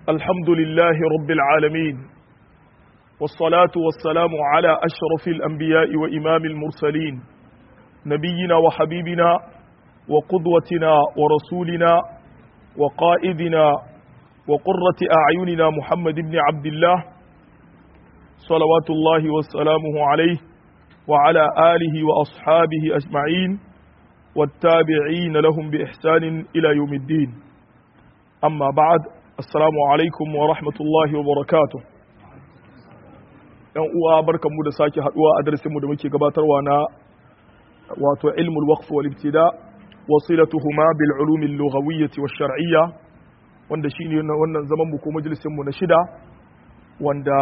الحمد لله رب العالمين والصلاة والسلام على أشرف الأنبياء وإمام المرسلين نبينا وحبيبنا وقدوتنا ورسولنا وقائدنا وقرة أعيننا محمد بن عبد الله صلوات الله وسلامه عليه وعلى آله وأصحابه أجمعين والتابعين لهم بإحسان إلى يوم الدين أما بعد السلام عليكم ورحمة الله وبركاته ‘yan uwa barkanmu da sake haduwa a darasinmu da muke gabatarwa na wato ilmul waqf wal ibtida wasilatuhuma bil ulum al lughawiyyah wash shar'iyyah wanda shine wannan zaman mu ko majalisin mu na shida wanda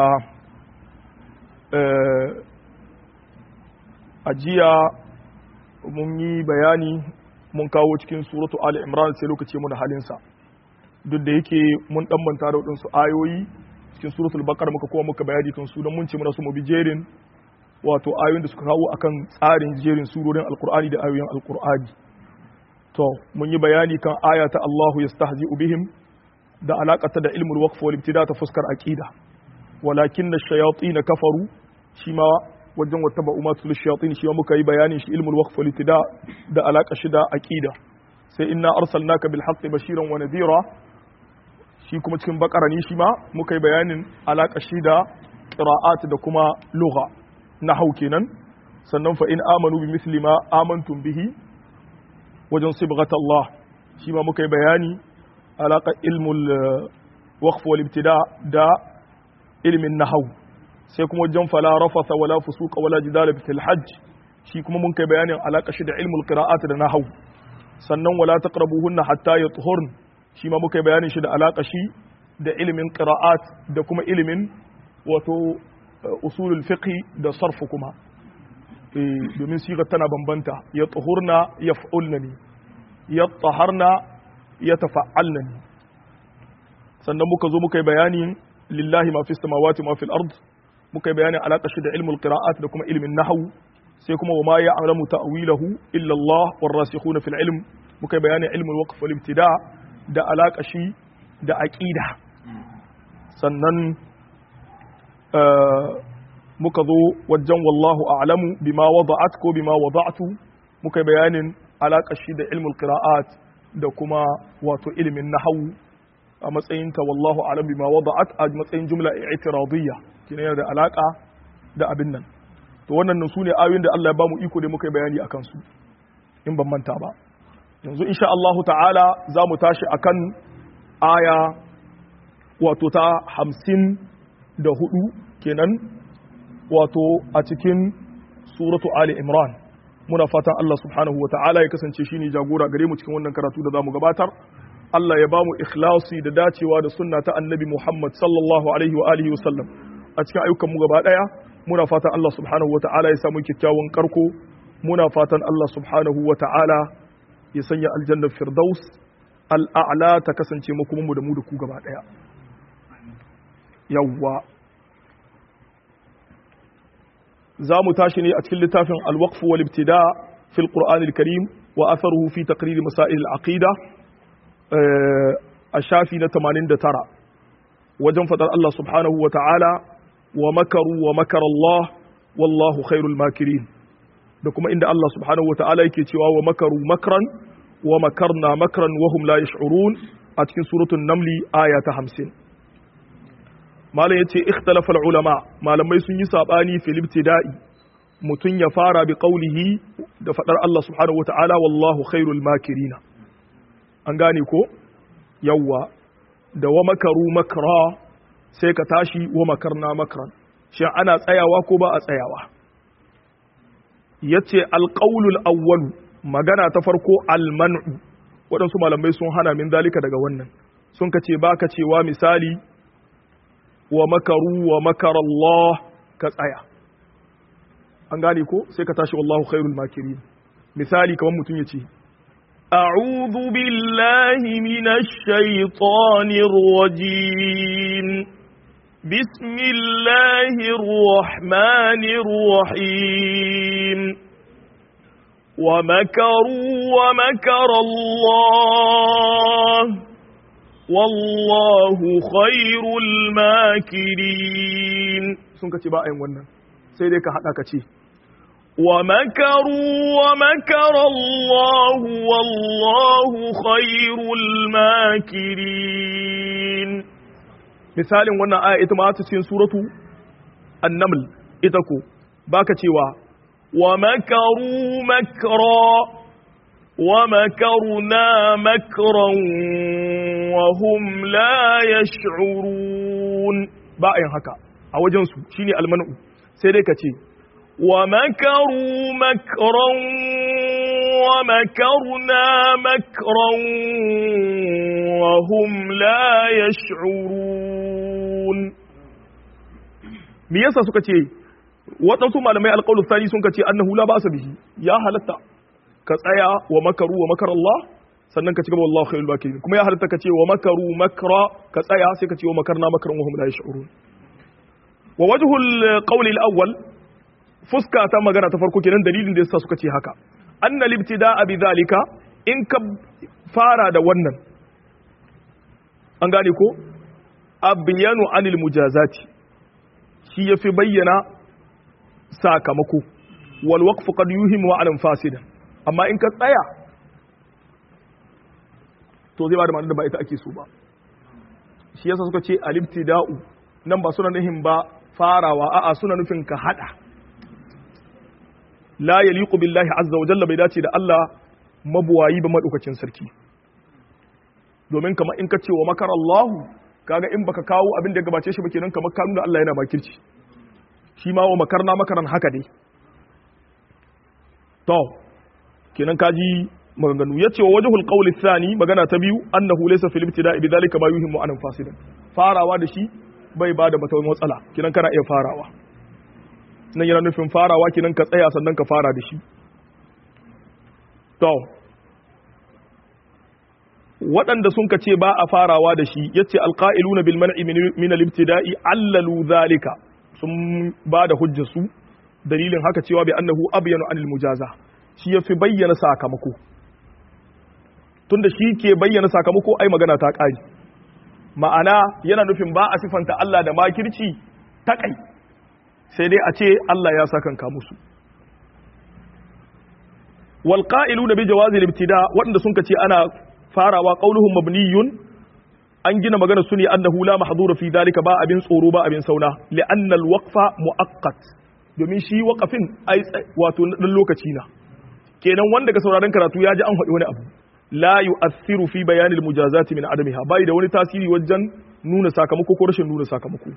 ajiya mun yi bayani mun kawo cikin suratu ali imran sai lokaci mu da halin sa duk da yake mun dan manta da wadansu ayoyi cikin suratul baqara muka kowa muka bayani kan su don mun ce muna su mu bi jerin wato ayoyin da suka kawo akan tsarin jerin surorin alqur'ani da ayoyin alqur'ani to mun yi bayani kan ayata Allahu yastahzi'u bihim da alakata da ilmul waqf wal ibtida ta fuskar aqida walakin ash-shayatin kafaru shi ma wajen wata ba'umatul shayatin shi ma muka yi bayanin shi ilmul waqf wal ibtida da alaka shi da aqida sai inna arsalnaka bil haqqi bashiran wa nadhira shi kuma cikin bakara ne shi ma muka yi bayanin alaƙa shi da ƙira'at da kuma lugha nahau kenan sannan fa in amanu bi misli ma amantum bihi wajen sibghat Allah shi ma muka yi bayani alaƙa ilmul waqf wal ibtida da ilmin nahau sai kuma wajen fala rafatha wala fusuqa wala jidala fil hajj shi kuma mun kai bayanin alaƙa shi da ilmul qira'at da nahau sannan wala taqrabuhunna hatta yatuhurn shi ma muka yi bayanin shi da alaƙa shi da ilimin ƙira'at da kuma ilimin wato usulul fiqhi da sarfu kuma domin sigar tana bambanta ya tsohurna ya fa'ulna ne ya tsaharna ya tafa'alna ne sannan muka zo muka yi bayanin lillahi ma fi samawati ma fil ard muka yi bayanin alaƙa shi da ilmul ƙira'at da kuma ilimin nahawu sai kuma wa ma ya alamu ta'wilahu illa Allah war rasikhuna fil ilm muka yi bayanin ilmul waqf wal ibtida da alaƙa shi da aƙida sannan muka zo wajen wallahu a'lamu bima wada'at ko bima wada'tu muka bayanin alaƙa shi da ilmul qira'at da kuma wato ilimin nahwu a matsayin ta wallahu a'lamu bima wada'at a matsayin jumla i'tiradiyya kina yana da alaƙa da abin nan to wannan su ne ayoyin da Allah ya bamu iko da muka bayani akan su in ban manta ba yanzu insha Allahu ta'ala za mu tashi akan aya wato ta 54 kenan wato a cikin suratu Ali Imran muna fatan Allah subhanahu wa ta'ala ya kasance shine jagora gare mu cikin wannan karatu da zamu gabatar Allah ya bamu ikhlasi da dacewa da sunna ta annabi Muhammad sallallahu alaihi wa alihi wa sallam a cikin ayyukan mu gaba daya muna fatan Allah subhanahu wa ta'ala ya samu kyakkyawan karko muna fatan Allah subhanahu wa ta'ala ya sanya aljannar firdaus al'a'la ta kasance makomanmu da mu da ku gaba ɗaya yawwa za mu tashi ne a cikin littafin alwaqf wal ibtida fil qur'an al-karim wa atharuhu fi taqrir masail al-aqida a shafi na 89 wajen fadar Allah subhanahu wa ta'ala wa makaru wa makara Allah wallahu khairul makirin da kuma inda Allah subhanahu wata'ala yake cewa wa makaru makran wa makarna makran wa hum la yash'urun a cikin suratul namli aya ta 50 malam yace ikhtalafa ulama malamai sun yi sabani fil ibtida'i mutun ya fara bi qawlihi da fadar Allah subhanahu wata'ala wallahu khairul makirin an gane ko yawa da wa makaru makra sai ka tashi wa makarna makran shin ana tsayawa ko ba a tsayawa ya ce alƙaunul awwalu magana ta farko almanu waɗansu malamai sun hana min dalika daga wannan sun ka ce ba ka cewa misali wa makaru wa makar Allah ka tsaya an gane ko sai ka tashi wallahu khairul makirin misali kamar mutum ya ce a'udhu billahi minash shaitanir rajim بسم الله الرحمن الرحيم ومكروا ومكر الله wallahu khairul makirin sun kace ba ayin wannan sai dai ka hada ka ce wa makaru wa makara Allah wallahu khairul makirin misalin wannan aya ita ma ta cikin suratu an-naml ita ko baka cewa wa makaru makra wa makarna makran wa hum la yash'urun ba ayin haka a wajen su shine almanu sai dai ka ce wa makaru makran wa makarna makran wa hum la yash'urun me yasa suka ce waɗansu malamai alƙawlu tsari sun kace annahu la ba'sa bihi ya halatta ka tsaya wa makaru wa makar Allah sannan ka ci gaba wallahu khairul makirin kuma ya halatta ka ce wa makaru makra ka tsaya sai ka ce wa makarna makran wa hum la yash'urun wa wajhul qawli al-awwal fuska ta magana ta farko kenan dalilin da yasa suka ce haka anna libtida'a bidhalika in ka fara da wannan an gane ko abyanu anil mujazati shi yafi bayyana sakamako wal waqfu qad yuhimu ma'anan fasida amma in ka tsaya to zai ba da ma'anar da ba ita ake so ba shi yasa suka ce alibtida'u nan ba suna nufin ba farawa a'a suna nufin ka hada la yaliqu billahi azza wa jalla bai dace da Allah mabuwayi ba madaukakin sarki domin kamar in ka ce wa makar Allah kaga in baka kawo abin da ya gabace shi ba kenan kamar ka nuna Allah yana makirci shi ma wa makarna makaran haka dai to kenan kaji maganganu yace wa wajhul qawli thani magana ta biyu annahu laysa fil ibtida'i bidhalika ma yuhimmu anan fasidan farawa da shi bai bada mata matsala kenan kana iya farawa nan yana nufin farawa kenan ka tsaya sannan ka fara da shi to waɗanda sun ka ce ba a farawa da shi yace alqa'iluna bil man'i min al ibtida'i allalu dhalika sun ba da hujjar su dalilin haka cewa bi annahu abyanu anil mujaza shi yafi bayyana sakamako tunda shi ke bayyana sakamako ai magana ta ƙari ma'ana yana nufin ba a sifanta Allah da makirci ta kai sai dai a ce Allah ya sakanka musu wal qa'iluna bi jawazi al-ibtida wanda sun kace ana farawa qauluhum mabniyun an gina magana su ne annahu la mahdura fi dalika ba abin tsoro ba abin sauna li'anna al-waqfa mu'aqqat domin shi waqafin ai wato dan lokaci na kenan wanda ka sauraron karatu ya ji an faɗi wani abu la yu'athiru fi bayanil mujazati min adamiha bai da wani tasiri wajen nuna sakamako ko rashin nuna sakamako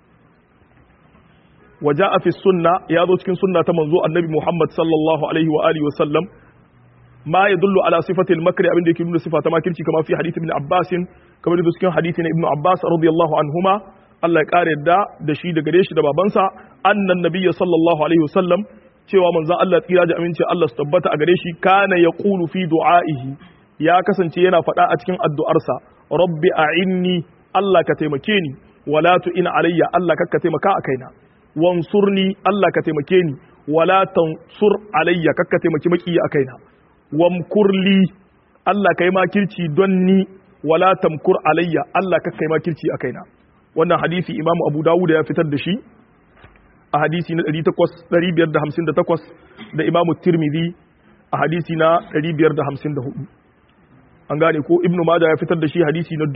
waja'a fi sunna ya zo cikin sunna ta manzo annabi Muhammad sallallahu alaihi wa alihi wa sallam ma yadullu ala sifati al-makr abin da yake nuna sifa ta makirci kamar fi hadith ibn Abbas kamar da cikin hadisi na ibn Abbas radiyallahu anhuma Allah ya kare da shi da gare shi da babansa annan nabiyyi sallallahu alaihi wa sallam cewa manzo Allah tsira da aminci Allah su tabbata a gare shi kana yaqulu fi du'aihi ya kasance yana faɗa a cikin addu'arsa rabbi a'inni Allah ka taimake ni wala tu'in alayya Allah ka taimaka a kaina wansurni Allah ka taimake ni wala tansur alayya ka taimaki maki a kaina wamkurli Allah kai makirci don ni wala tamkur alayya Allah ka kai makirci a kaina wannan hadisi Imam Abu Dawud ya fitar da shi a hadisi na 558 da Imam Tirmidhi a hadisi na 554 an gane ko Ibn Majah ya fitar da shi hadisi na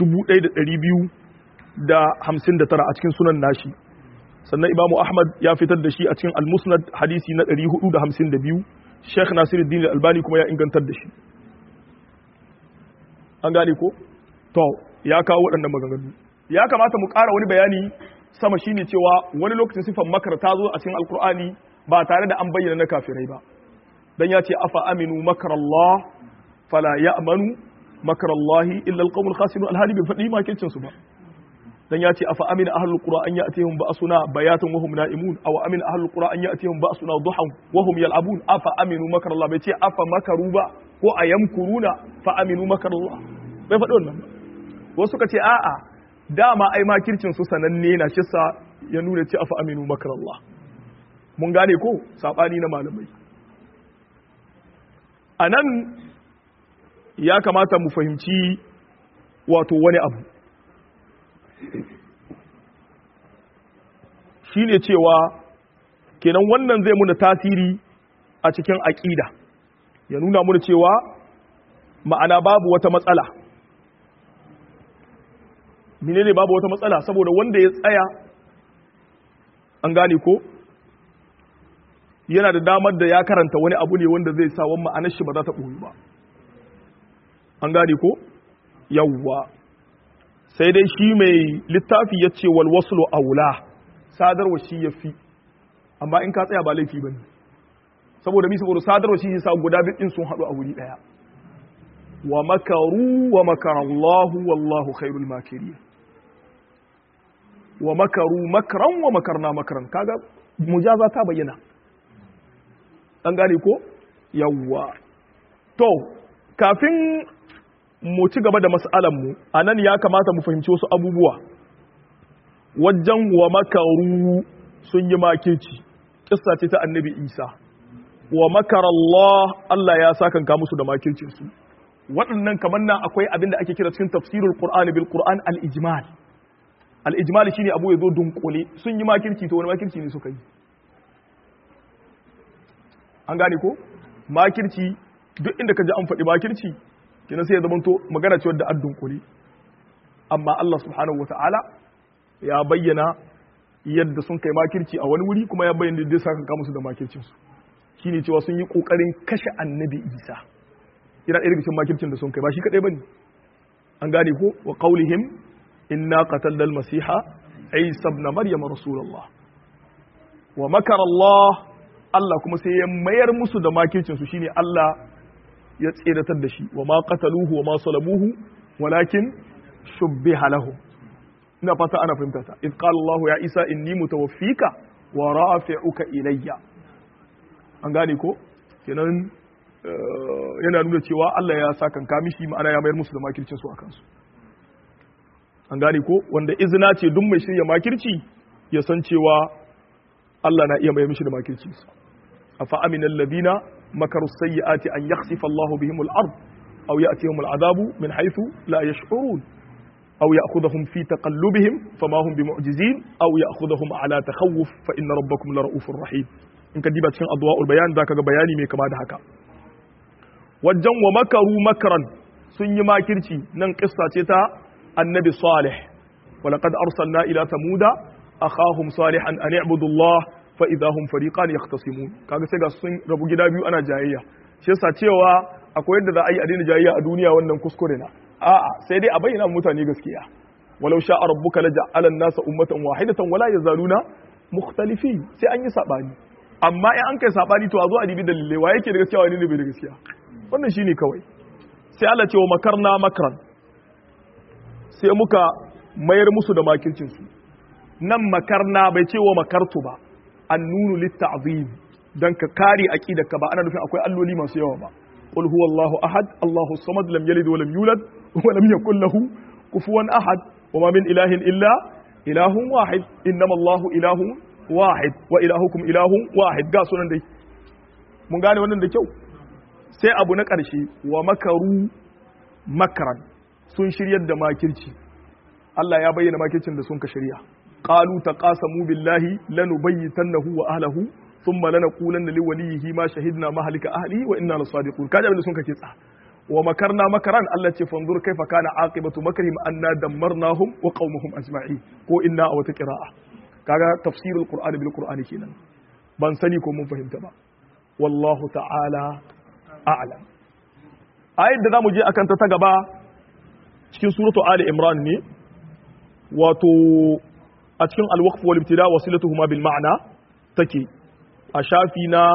1259 a cikin sunan nashi sannan Imam Ahmad ya fitar da shi a cikin Al-Musnad hadisi na 452 Sheikh Nasiruddin Al-Albani kuma ya ingantar da shi an gane ko to ya kawo waɗannan maganganu ya kamata mu ƙara wani bayani sama shine cewa wani lokacin sifan makar ta zo a cikin Alkur'ani ba tare da an bayyana na kafirai ba dan ya ce afa aminu makarallah fala ya'manu makarallahi illa alqawmul khasirun alhali bai faɗi makircin su ba dan ya ce afa amina ahlul qura an ya'tihim ba'suna bayatan wa hum na'imun aw amina ahlul qura an ya'tihim ba'suna duhan wa hum yal'abun afa aminu makarallah bai ce afa makaru ba ko ayamkuruna fa aminu makarallah bai faɗi wannan ba wasu suka ce a'a dama ai makircin su sananne na shi sa ya nuna ce afa aminu makarallah mun gane ko sabani na malamai anan ya kamata mu fahimci wato wani abu shine cewa kenan wannan zai muna tasiri a cikin aqida ya nuna muna cewa ma'ana babu wata matsala. Menene babu wata matsala? Saboda wanda ya tsaya an gane ko yana da damar da ya karanta wani abu ne wanda zai sa wani ma'anar shi ba za ta ɓoyi ba. An gane ko? Yawwa. Sai dai shi mai littafi ya ce wal waslu aula, sadarwa shi ya fi, amma in ka tsaya ba laifi ba ne. Saboda sadarwa shi sa guda biɗin sun haɗu a wuri ɗaya. Wa makaru wa makarallahu wallahu khairul makirin. Wa makaru makran wa makarna makran, kaga mujaza ta bayyana. An gane ko? Yawwa. To, kafin mu ci gaba da mas'alanmu, a nan ya kamata mu fahimci wasu abubuwa. Wajen wa makaru sun yi makirci, kissa ce ta annabi Isa. Wa makar Allah ya sakanka musu da makircinsu. Waɗannan kamar nan akwai abin da ake kira cikin tafsirul Qur'ani bil Qur'an al-ijmal. Al-ijmal shine abu ya zo dunkule, sun yi makirci to wani makirci ne suka yi. An gane ko? Makirci duk inda ka ji an faɗi makirci kina sai ya zamanto magana ce wadda addun kuri, amma Allah subhanahu wata'ala ya bayyana yadda sun kai makirci a wai wuri kuma ya bayyana da saka ka musu da makircin su shine cewa sun yi kokarin kashe annabi Isa, ina ɗaya daga cikin makircin da sun kai ba shi kadai bane. An gane ko? Wa qaulihim inna qatalna al-masiha Isa ibn Maryam rasulullah. Wa makara Allah kuma sai ya mayar musu da makircin su shine Allah ya tseratar da shi. Wa ma qataluhu wa ma salabuhu walakin shubbiha lahu. Ina fata ana fahimta ta. Idh qala Allah ya Isa inni mutawaffika wa rafi'uka ilayya. An gane ko? Kenan yana nuna cewa Allah ya sa kanka mishi, ma'ana ya mayar musu da makircin su akan su. An gane ko? Wanda izina ce duk mai shirya makirci ya san cewa Allah na iya mayar mishi da makirci. Afa amina alladhina makaru sayyi'ati an yakhsifa Allahu bihim al-ard aw ya'tihim al-'adabu min haythu la yash'urun aw ya'khudhuhum fi taqallubihim fama hum bimu'jizin aw ya'khudhuhum 'ala takhawuf fa inna rabbakum la ra'ufur rahim. In ka diba cikin adwa'ul bayan zaka ga bayani mai kama da haka. Wajen wa makaru makran sun yi makirci, nan kissa ce ta annabi Salih. Wa laqad arsalna ila thamuda akhahum salihan an i'budu Allah fa idahum fariqan yahtasimun. Kaga sai ga sun rabu gida biyu ana jayayya. Shi yasa cewa akwai yadda za a yi a daina jayayya a duniya wannan kuskure na. A'a, sai dai a bayyana mutane gaskiya. Walau sha'a rabbuka laja'ala an-nasa ummatan wahidatan wala yazaluna mukhtalifin. Sai an yi sabani. Amma in an kai sabani to a zo a dibi dalilai wa yake da gaskiya wani ne bai da gaskiya. Wannan shine kawai. Sai Allah ce wa makarna makran. Sai muka mayar musu da makircin su. Nan makarna bai ce wa makartu ba. Annunu litta'zim, dan ka kare aqidarka ba ana nufin akwai alloli masu yawa ba. Qul huwallahu ahad, Allahu samad, lam yalid wa lam yulad wa lam yakul lahu kufuwan ahad. Wa ma min ilahin illa ilahun wahid. Innama Allahu ilahun wahid wa ilahukum ilahun wahid. Ga sunan dai. Mun gane wannan da kyau. Sai abu na ƙarshe, wa makaru makran, sun shiryar da makirci. Allah ya bayyana makircin da sun ka shirya. قالوا تقاسموا بالله لنبيتنه واهله ثم لنقولن لوليه ما شهدنا مهلك اهله وانا لصادقون kaje abin da sun kace tsa wa makarna makaran Allah ce fanzur kaifa kana aqibatu makrihim anna dammarnahum wa qaumahum ajma'in ko inna aw taqra'a kaga tafsirul qur'ani bil qur'ani kenan ban sani ko mun fahimta ba wallahu ta'ala a'lam. Ayat da zamu je akan ta gaba cikin suratu ali imran ne, wato a cikin alwaqf wal ibtida wasilatuhuma bil ma'na take a shafi na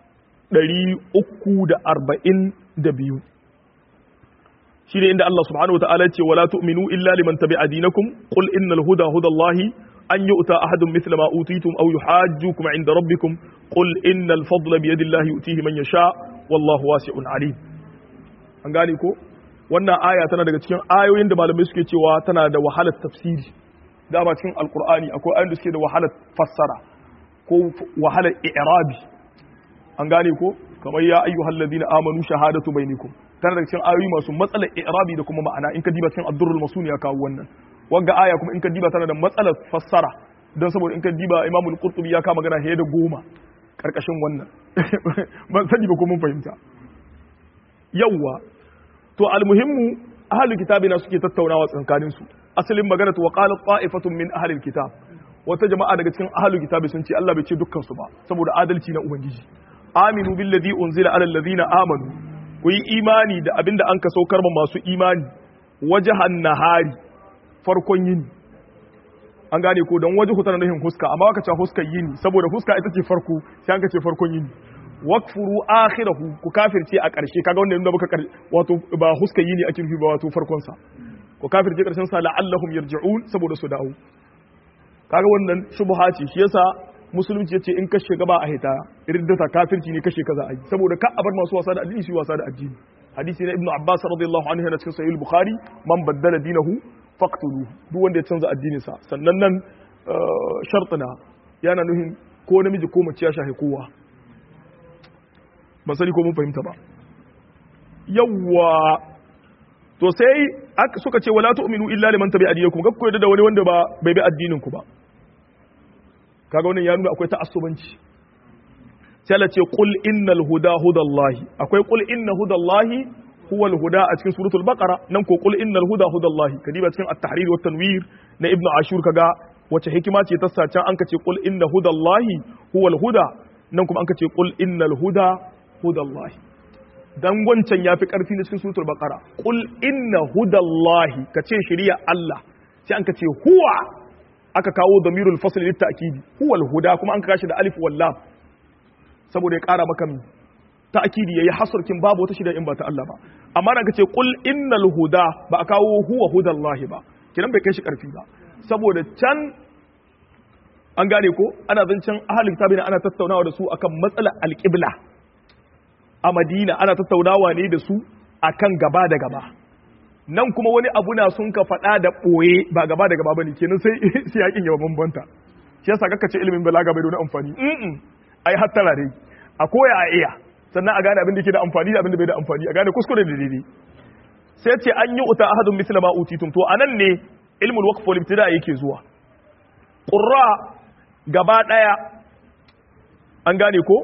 342 shine inda Allah subhanahu wataala ce wala tu'minu illa liman tabi'a dinakum qul innal huda hudallahi an yu'ta ahadun mithla ma utitum aw yuhajjukum 'inda rabbikum qul innal fadla bi yadillahi yu'tihi man yasha wallahu wasi'un 'alim. An gane ko wannan aya tana daga cikin ayoyin da malamai suke cewa tana da wahalar tafsiri. Dama cikin alkur'ani akwai ayoyin da suke da wahalar fassara ko wahalar i'rabi. An gane ko kamar ya ayyuhal ladina amanu shahadatu bainakum tana daga cikin ayoyi masu matsalar i'rabi da kuma ma'ana in ka diba cikin ad-durrul masun ya kawo wannan wagga aya kuma in ka diba tana da matsalar fassara don saboda in ka diba Imam al-Qurtubi ya kama magana da 10 karkashin wannan ban sani ba ko mun fahimta yawwa to almuhimmu ahlul kitabi na suke tattaunawa tsakanin su asalin magana to waqalat ta'ifatun min ahlil kitab wata jama'a daga cikin ahlul kitabi sun ce Allah bai ce dukkan su ba saboda adalci na ubangiji aminu billadhi unzila ala alladhina amanu ku yi imani da abinda an ka saukar ma masu imani wajhan nahari farkon yini an gane ko don waje tana nufin huska amma aka ce huskar yini saboda huska ita ce farko sai an ka ce farkon yini wakfuru akhirahu ku kafirce a ƙarshe kaga wanda inda baka wato ba huskar yini ake nufi ba wato farkon sa ku kafirce ƙarshen sa la'allahum yarji'un saboda su dawo kaga wannan shubha ce shi yasa musulunci yace in ka shiga ba a hita irdata kafirci ne kashe kaza ai saboda ka abar masu wasa da addini su wasa da addini hadisi na ibnu abbas radiyallahu anhu yana cikin sahih bukhari man baddala dinahu faqtuluhu duk wanda ya canza addinin sa sannan nan shartuna yana nuhin ko namiji ko mace ya shahi kowa ban sani ko mun fahimta ba yawwa to sai suka ce wala tu'minu illa liman tabi'a dinakum ga ku da wani wanda bai bi addinin ku ba kaga wannan ya nuna akwai ta'assubanci sai Allah ce qul innal huda hudallahi akwai qul inna hudallahi huwal huda a cikin suratul baqara nan ko qul innal huda hudallahi kadiba cikin at-tahrir wa tanwir na ibnu ashur kaga wace hikima ce ta sace an ka ce qul inna hudallahi huwal huda nan kuma an ka ce qul innal huda hudallahi dan wancan yafi karfi na cikin suratul baqara qul inna hudallahi kace shari'a Allah sai an ka ce huwa aka kawo damirul fasl lit ta'kidi huwal huda kuma an kashi da alif wal lam saboda ya kara maka ta'kidi yayi hasrkin babu wata shida in ba ta Allah ba amma da kace qul innal huda ba a kawo huwa hudallahi ba kidan bai kai shi karfi ba saboda can an gane ko ana zancen ahlul kitabi ana tattaunawa da su akan matsalar alqibla a Madina ana tattaunawa ne da su akan gaba da gaba nan kuma wani abu na sun ka faɗa da ɓoye ba gaba da gaba bane kenan sai yakin ya bambanta shi yasa kaka ce ilimin balaga bai da wani amfani ai hattara dai a koya a iya sannan a gane abin da ke da amfani da abin da bai da amfani a gane kuskure da daidai sai ce an yi uta ahadun misla ma utitum to anan ne ilmul waqf wal ibtida yake zuwa qurra gaba daya an gane ko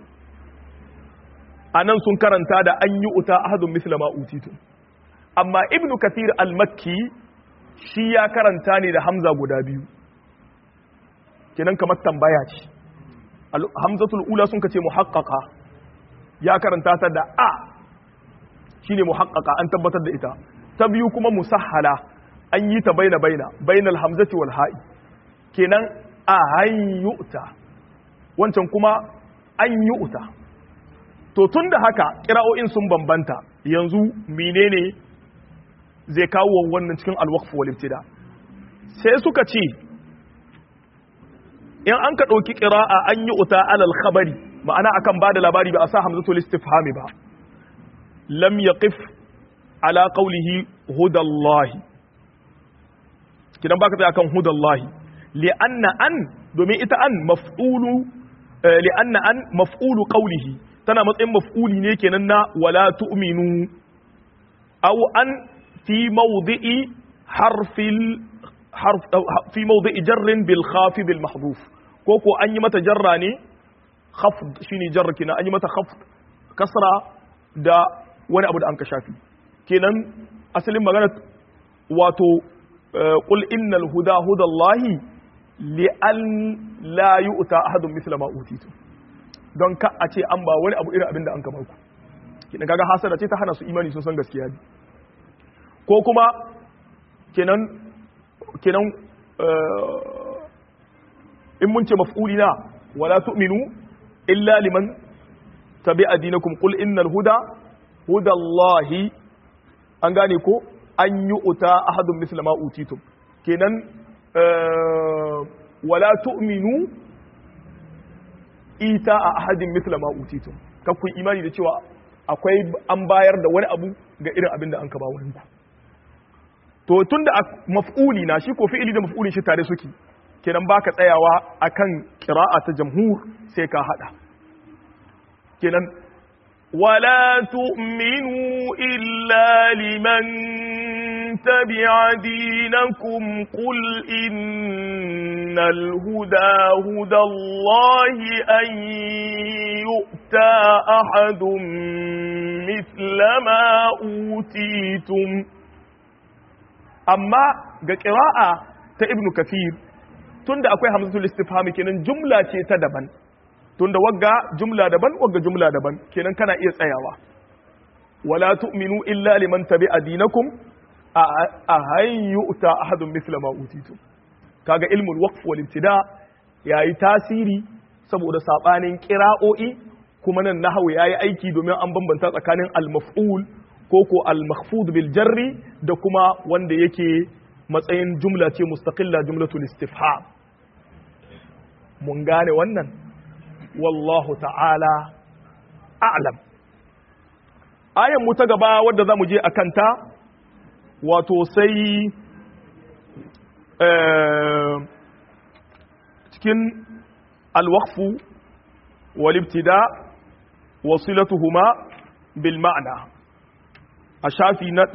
anan sun karanta da an yi uta ahadun misla ma utitum amma ibn kathir al-makki shi ya karanta ne da hamza guda biyu kenan kamar tambaya ce hamzatul ula sun kace muhaqqaqa ya karanta ta da a shine muhaqqaqa an tabbatar da ita ta biyu kuma musahhala an yi ta bainal hamzati wal ha'i kenan a hayyuta wancan kuma an yu'ta to tunda haka kira'o'in sun bambanta yanzu menene zai kawo wannan cikin alwaqf wal ibtida sai suka ce in an ka dauki qira'a an yi uta alal khabari ma'ana akan bada labari ba a sa hamzatul istifhami ba lam yaqif ala qawlihi hudallahi kidan baka tsaya kan hudallahi li'anna an domin ita an maf'ulu li'anna an maf'ulu qawlihi tana matsayin maf'uli ne kenan na wala tu'minu aw an في موضع في موضع جر بالخافض المحذوف كوكو أني متى جراني خفض شيني جر كنا أني متى خفض كسرة دا وانا أبدا أنك شافي كنا أسلم مغانا واتو قل إن الهدى هدى الله لأن لا يؤتى أحد مثل ما أوتيتم don ka a ce an ba wani abu irin abin da an kama ku kina kaga hasara ce ta hana su imani sun san gaskiya ne ko kuma kenan in mun ce maf'uli na wala tu'minu illa liman tabi'a dinakum qul innal huda hudallahi an gane ko an yu'ta ahadun misla ma utitum kenan wala tu'minu ita a ahadin misla ma utitum kakku imani da cewa akwai an bayar da wani abu ga irin abin da an ka ba wani to tunda maf'uli na shi ko fi'ili da maf'ulin shi tare suke kenan baka tsayawa akan qira'a ta jamhur sai ka hada kenan ولا تؤمنوا إلا لمن تبع دينكم قل إن الهدى هدى الله أن يؤتى أحد مثل ما أوتيتم أما قراءة ابن كثير تند أكوي همزة الاستفهام كنن جملة تدبن tunda wagga jumla daban wagga jumla daban kenan kana iya tsayawa wala tu'minu illa liman tabi'a dinakum a hayyuta ahadun mithla ma utitum kaga ilmul waqf wal ibtida yayi tasiri saboda sabanin qira'o'i kuma nan nahwu yayi aiki domin an bambanta tsakanin al maf'ul ko al makhfud bil jarri da kuma wanda yake matsayin jumla ce mustaqilla jumlatul istifham mun gane wannan wallahu ta'ala a'lam ayan mu ta gaba wadda za mu je a kanta wato sai cikin alwaqfu wal ibtida wasilatuhuma bil ma'na a shafi na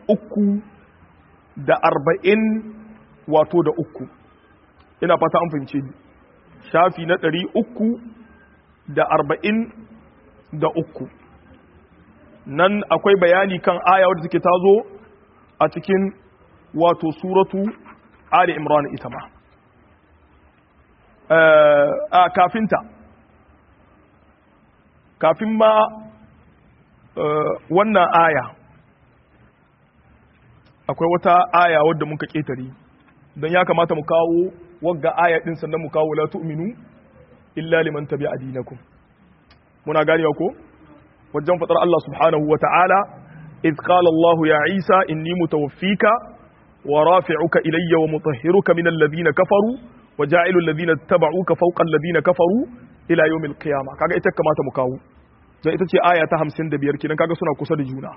340 wato da uku ina fata an fahimce ni shafi na 343 nan akwai bayani kan aya wadda take tazo a cikin wato suratu Ali Imran ita ma kafin ma wannan aya akwai wata aya wadda muka ketare don ya kamata mu kawo wagga aya din sannan mu kawo la tu'minu illa liman tabi'a dinakum muna ganewa ko wajen fadar Allah subhanahu wa ta'ala idh qala Allah ya Isa inni mutawaffika wa rafi'uka ilayya wa mutahhiruka min alladhina kafaru wa ja'ilu alladhina ittaba'uka fawqa alladhina kafaru ila yawm alqiyamah kaga ita kamata mu kawo dan ita ce aya ta 55 kidan kaga suna kusa da juna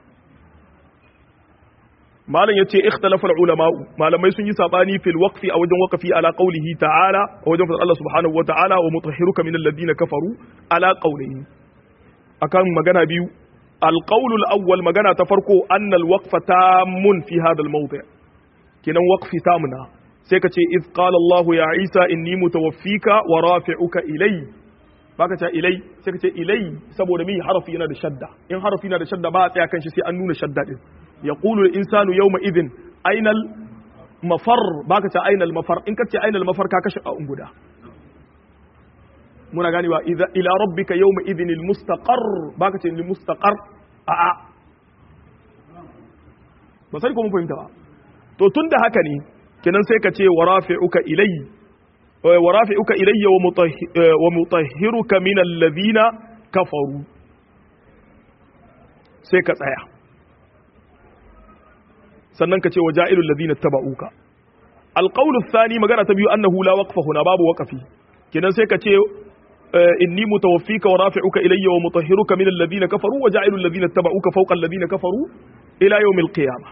malam yace ikhtalafa ulama malamai sun yi sabani fil waqfi a wajen waqfi ala qawlihi ta'ala a wajen fadar Allah subhanahu wa ta'ala wa mutahhiruka min alladhina kafaru ala qawlihi akan magana biyu alqawlu alawwal magana ta farko anna alwaqfa tamun fi hadha almawdi' kinan waqfi tamna sai kace iz qala Allah ya Isa inni mutawaffika wa rafi'uka ilay baka ta ilay sai kace ilay saboda mi harfi yana da shadda in harfi yana da shadda ba a tsaya kan shi sai an nuna shadda din yaqulu al-insanu yawma idhin ayna al-mafar baka ta ayna al-mafar in kace ayna al-mafar ka kashe a unguda muna ganewa ila rabbika yawma idhin al-mustaqar baka ce al-mustaqar a ba sai ko mun fahimta ba to tunda haka ne kenan sai ka ce warafi'uka ilayya wa mutahhiruka min alladhina kafaru sai ka tsaya sannan ka ce waja'ilul ladhina tabauka alqawlu athani magana ta biyu annahu la waqfa huna babu waqfi kenan sai ka ce inni mutawaffika wa rafi'uka ilayya wa mutahhiruka min alladhina kafaru wa ja'ilul ladhina ittaba'uka fawqa alladhina kafaru ila yawmil qiyamah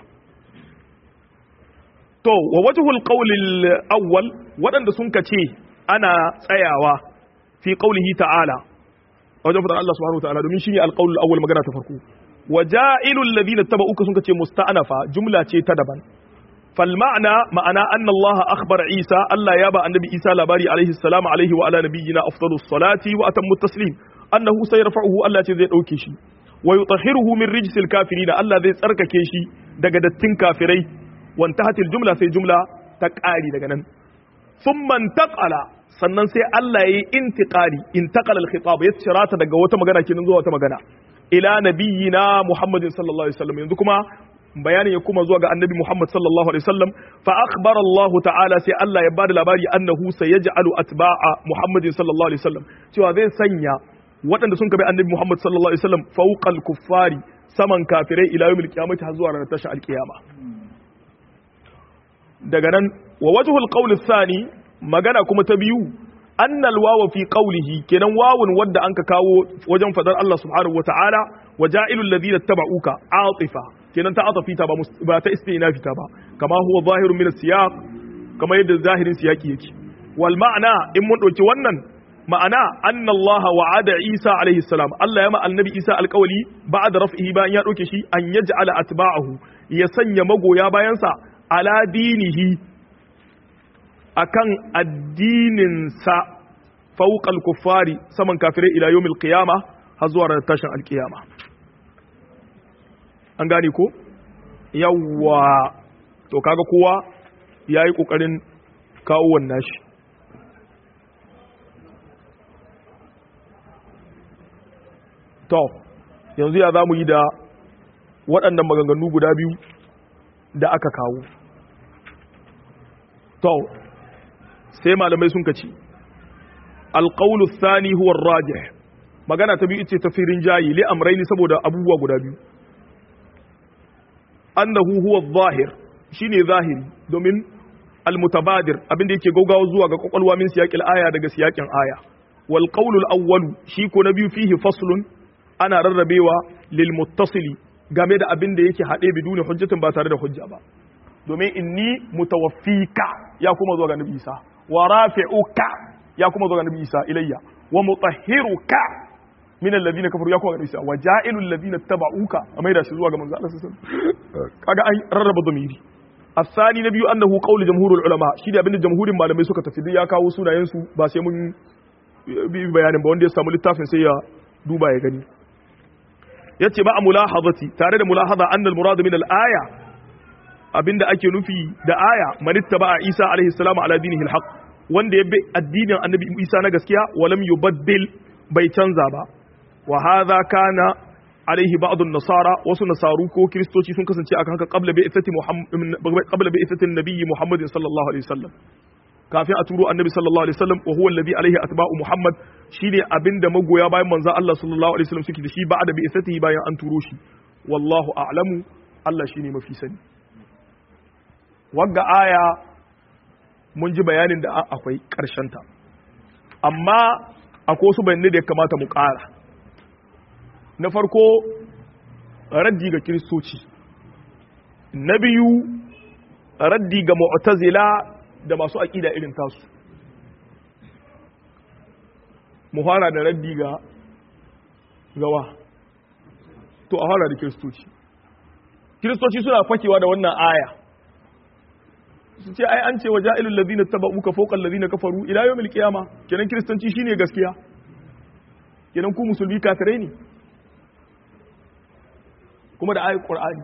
to wa wajhul qawl al-awwal wadanda sun kace ana tsayawa fi qawlihi ta'ala wajen fadar Allah subhanahu wa ta'ala domin shine al-qawl al-awwal magana ta farko wa ja'ilul ladhina ittaba'uka sun kace musta'anafa jumla ce ta daban فالمعنى معنى أن الله أخبر عيسى ألا يابا النبي عيسى لباري عليه السلام عليه وعلى نبينا أفضل الصلاة وأتم التسليم أنه سيرفعه ألا تزيد أوكيشي ويطهره من رجس الكافرين ألا ذي سرك كيشي دقدتين كافري وانتهت الجملة في جملة تكاري دقنا ثم انتقل sannan sai Allah yayi intiqali intaqala al-khitab yatsirata daga wata magana kenan zuwa wata magana ila nabiyina Muhammadin sallallahu alaihi wasallam yanzu kuma bayanin ya kuma zuwa ga annabi Muhammad sallallahu alaihi wasallam fa akhbara Allah ta'ala sai Allah ya bada labari annahu sayaj'alu atba'a Muhammadin sallallahu alaihi wasallam cewa zai sanya waɗanda sun kabe annabi Muhammad sallallahu alaihi wasallam fawqal kuffari saman kafirai ila yawmil qiyamati har zuwa ranar tashi alqiyama daga nan wa wajhul qawl athani magana kuma ta biyu annal wawa fi qawlihi kenan wawun wadda anka kawo wajen fadar Allah subhanahu wa ta'ala wa ja'ilul ladina tabauka atifa kenan ta atafi ta ba ta istinafi ta ba kama huwa zahirun min as-siyaq kama yadda zahirin siyaki yake wal ma'ana in mun dauki wannan ma'ana anna Allah wa'ada Isa alaihi salam Allah ya ma annabi Isa alƙawali ba'da raf'ihi bayan ya dauke shi an yaj'ala atba'ahu ya sanya magoya bayansa ala dinihi akan addinin sa fawqa al-kuffari saman kafirai ila yawmil qiyamah har zuwa ranar tashin alkiyama an gane ko yawwa to kaga kowa yayi kokarin kawo wannan shi to yanzu ya za mu yi da waɗannan maganganu guda biyu da aka kawo to sai malamai sun kaci alƙaunu thani huwa rajih magana ta biyu ita ta firin jayi li amraini saboda abubuwa guda biyu annahu huwa zahir shine zahiri domin almutabadir abinda yake gaugawa zuwa ga kwakwalwa min siyaqil aya daga siyaqin aya wal qawlu al awwal shi ko na biyu fihi faslun ana rarrabewa lil muttasili game da abin da yake haɗe biduni hujjatin ba tare da hujja ba domin inni mutawaffika ya kuma zuwa ga nabi Isa wa rafi'uka ya kuma zuwa ga nabi Isa ilayya wa mutahhiruka min alladhina kafaru ya kuma ga nabi Isa wa ja'ilul ladina tabauka amai da shi zuwa ga manzo Allah sallallahu alaihi wasallam kaga an rarraba zamiri الثاني نبي أنه قول جمهور العلماء شيء abinda jamhurin malamai suka tafi duk ya kawo sunayen su ba sai mun bi bayanin ba wanda ya samu littafin sai ya duba ya gani yace ba mulahazati tare da mulahaza annal murad min al aya abinda ake nufi da aya manittaba Isa alaihi salam ala dinihi al haqq wanda ya bi addinin annabi Isa na gaskiya walam yubaddil bai canza ba wa hadha kana alaihi ba'dun nasara wasu nasaru ko kristoci sun kasance akan haka qabla bi ithatin nabiyyi Muhammadin sallallahu alaihi wasallam kafin a turo annabi sallallahu alaihi wasallam wa huwa alladhi alaihi atba'u Muhammad shine abinda magoya bayan manzon Allah sallallahu alaihi wasallam suke da shi ba'da bi ithatihi bayan an turo shi wallahu a'lamu Allah shine mafi sani wagga aya mun ji bayanin da akwai karshen ta amma akwai wasu bayanai da ya kamata mu ƙara na farko raddi ga kiristoci na biyu raddi ga mu'tazila da masu aqida irin tasu mu fara da raddi ga gawa to a fara da kiristoci suna fakewa da wannan aya su ce ai an ce waja'ilul ladina tabauka fawqa alladhina kafaru ila yawmil qiyamah kenan kiristanci shine gaskiya kenan ku musulmi kafirai ne kuma da ayat Qur'ani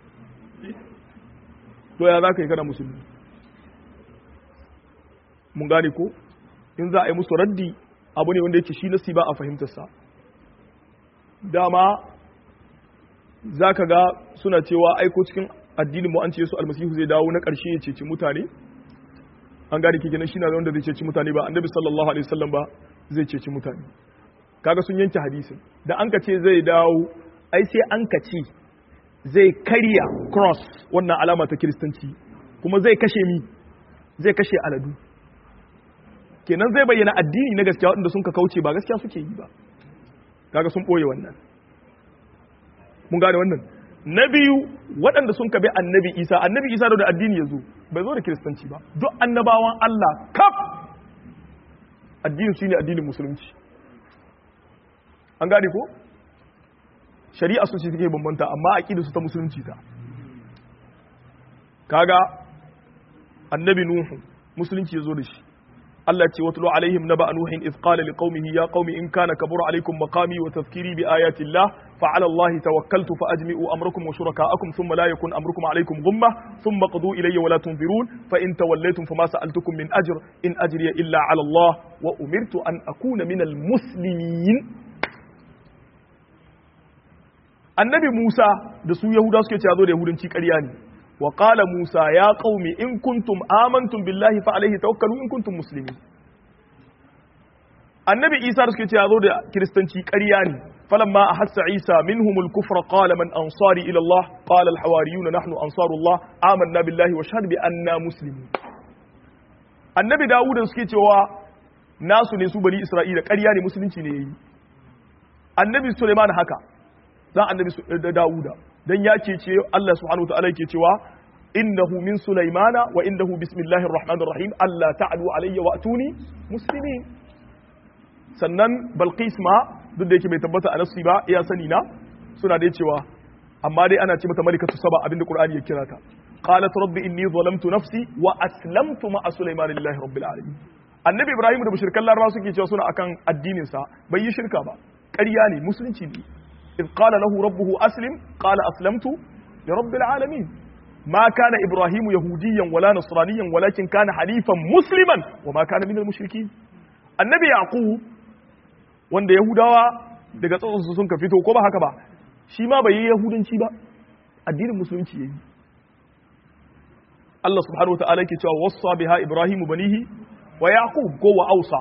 to ya zaka yi kana musulmi mun gane ko in za a yi musu raddi abu ne wanda yake shi nasi ba a fahimtar sa dama zaka ga suna cewa aiko cikin addinin mu an ce Yesu almasihu zai dawo na ƙarshe ya ceci mutane an gane kike nan shi na wanda zai ceci mutane ba annabi sallallahu alaihi wasallam ba zai ceci mutane kaga sun yanke hadisin da an ka ce zai dawo ai sai an ka ce zai karya cross wannan alama ta kiristanci kuma zai kashe zai kashe aladu kenan zai bayyana addini na gaskiya waɗanda sun ka kauce ba gaskiya suke yi ba kaga sun ɓoye wannan mun gane wannan na biyu waɗanda sun ka bi annabi isa da addini ya zo bai zo da kiristanci ba duk annabawan Allah kaf addinin shi ne addinin musulunci an gane ko shari'a su ce take bambanta amma aqida su ta musulunci ta kaga annabi nuhu musulunci yazo da shi Allah ce watlu alaihim naba nuhin iz qala liqaumihi ya qaumi in kana kabura alaikum maqami wa tadhkiri bi ayati llah fa ala allahi tawakkaltu fa ajmi'u amrakum wa shurakaakum thumma la yakun amrukum alaikum ghumma thumma qadu ilayya wa la tunzirun fa in tawallaytum fama sa'altukum min ajr in ajriya illa ala allah wa umirtu an akuna minal muslimin annabi Musa da su Yahuda suke cewa zo da Yahudanci ƙarya ne wa qala Musa ya qaumi in kuntum amantum billahi fa alaihi tawakkalu in kuntum muslimin annabi Isa da suke cewa zo da Kiristanci ƙarya ne falamma ahassa Isa minhum al-kufra qala man ansari ila Allah qala al-hawariyuna nahnu ansarullah amanna billahi wa shahid bi anna muslimun annabi Dawud da suke cewa nasu ne su bani Isra'ila ƙarya ne musulunci ne yayi annabi Sulaiman haka dan annabi Dawuda dan ya ce Allah subhanahu wataala yake cewa innahu min Sulaimana wa innahu bismillahir rahmanir rahim Allah ta'alu alayya wa atuni muslimin sannan Balqis ma duk da yake bai tabbata a nafsi ba iya sani na suna da cewa amma dai ana ce mata malikatu saba abinda Qur'ani ya kira ta qalat rabbi inni zalamtu nafsi wa aslamtu ma Sulaiman lillahi rabbil alamin annabi Ibrahim da mushrikan Larabawa suke cewa suna akan addinin sa bai yi shirka ba ƙarya ne musulunci ne إذ قال له ربه أسلم قال أسلمت لرب العالمين ما كان إبراهيم يهوديا ولا نصرانيا ولكن كان حنيفا مسلما وما كان من المشركين النبي يعقوب wanda Yahudawa daga tsotsinsu sun ka fito ko ba haka ba shi ma bai yi Yahudanci ba addinin musulunci yayi Allah subhanahu wa ta'ala yake cewa wassa biha Ibrahim banihi wa Yaqub ko wa awsa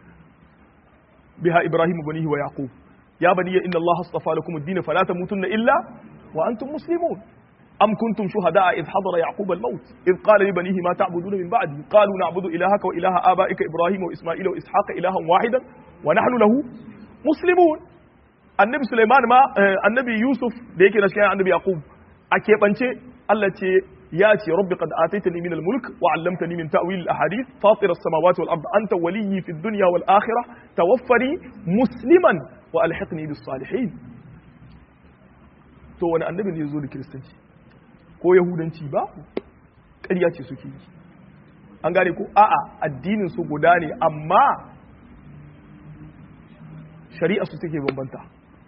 biha Ibrahim banihi wa Yaqub يا بني إن الله اصطفى لكم الدين فلا تموتن إلا وأنتم مسلمون أم كنتم شهداء إذ حضر يعقوب الموت إذ قال لبنيه ما تعبدون من بعدي قالوا نعبد إلهك وإله آبائك إبراهيم وإسماعيل وإسحاق إلها واحدا ونحن له مسلمون النبي سليمان ما النبي يوسف ديك نشكي النبي يعقوب أكيبانشي التي ياتي ربي قد آتيتني من الملك وعلمتني من تأويل الأحاديث فاطر السماوات والأرض أنت ولي في الدنيا والآخرة توفني مسلما وألحقني بالصالحين to wani annabi ne ya zo da kiristanci ko yahudanci ba ƙarya ce suke yi an gane ko a'a addinin su guda ne amma shari'a su take bambanta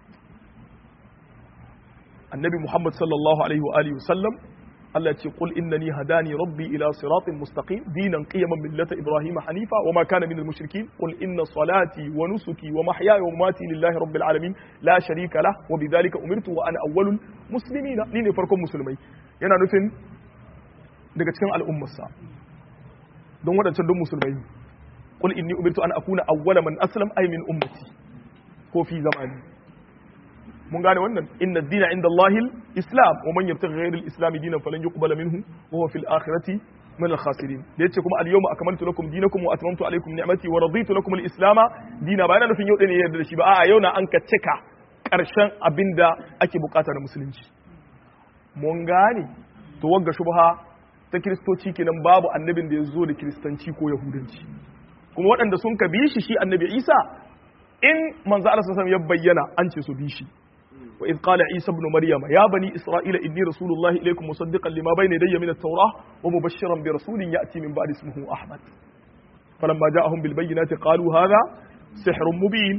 annabi Muhammad sallallahu alaihi wa alihi wasallam Allah ce qul innani hadani rabbi ila siratin mustaqim dinan qiyaman millata ibrahima hanifa wama kana minal mushrikeen qul inna salati wa nusuki wa mahyaya wa mamati lillahi rabbil alamin la sharika lah wa bidhalika umirtu wa ana awwalul muslimin ni ne farkon musulmai yana nufin daga cikin al'ummarsa don wadancan duk musulmai qul inni umirtu an akuna awwala man aslam ay min ummati ko fi zamani mun gane wannan inna ad-dina inda Allahil islam wa man yabtaghi ghayra al-islam dinan falan yuqbala minhu wa huwa fil akhirati min al-khasirin da yace kuma al-yawma akmaltu lakum dinakum wa atmamtu alaykum ni'mati wa raditu lakum al-islam dina ba yana nufin yau ne yarda da shi ba a'a yau na an ka cika karshen abinda ake bukata na musulunci mun gane to wagga shubha ta kristoci kenan babu annabin da ya zo da kristanci ko yahudanci kuma waɗanda sun ka bi shi annabi Isa in manzo Allah sallallahu alaihi wasallam ya bayyana an ce su bi shi وإذ قال عيسى ابن مريم يا بني إسرائيل إني رسول الله إليكم مصدقا لما بين يدي من التوراة ومبشرا برسول يأتي من بعد اسمه أحمد فلما جاءهم بالبينات قالوا هذا سحر مبين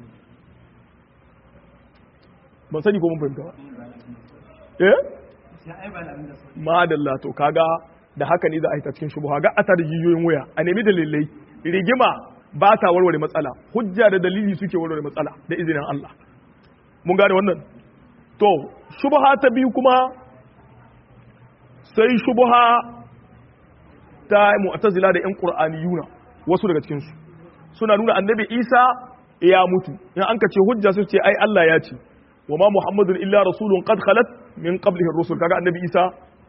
ban sani ko mun fahimta ba ma dalla to kaga da haka ne za a yi ta cikin shubha ga atar jiyoyin waya a nemi dalilai rigima ba ta warware matsala hujja da dalili suke warware matsala da izinin Allah mun gane wannan to shubha ta biyu kuma sai shubha ta mu'tazila da yan qur'aniyuna wasu daga cikin su suna nuna annabi Isa ya mutu in an kace hujja su ce ai Allah ya ce wa ma muhammadun illa rasulun qad khalat min qablihi ar-rusul kaga annabi Isa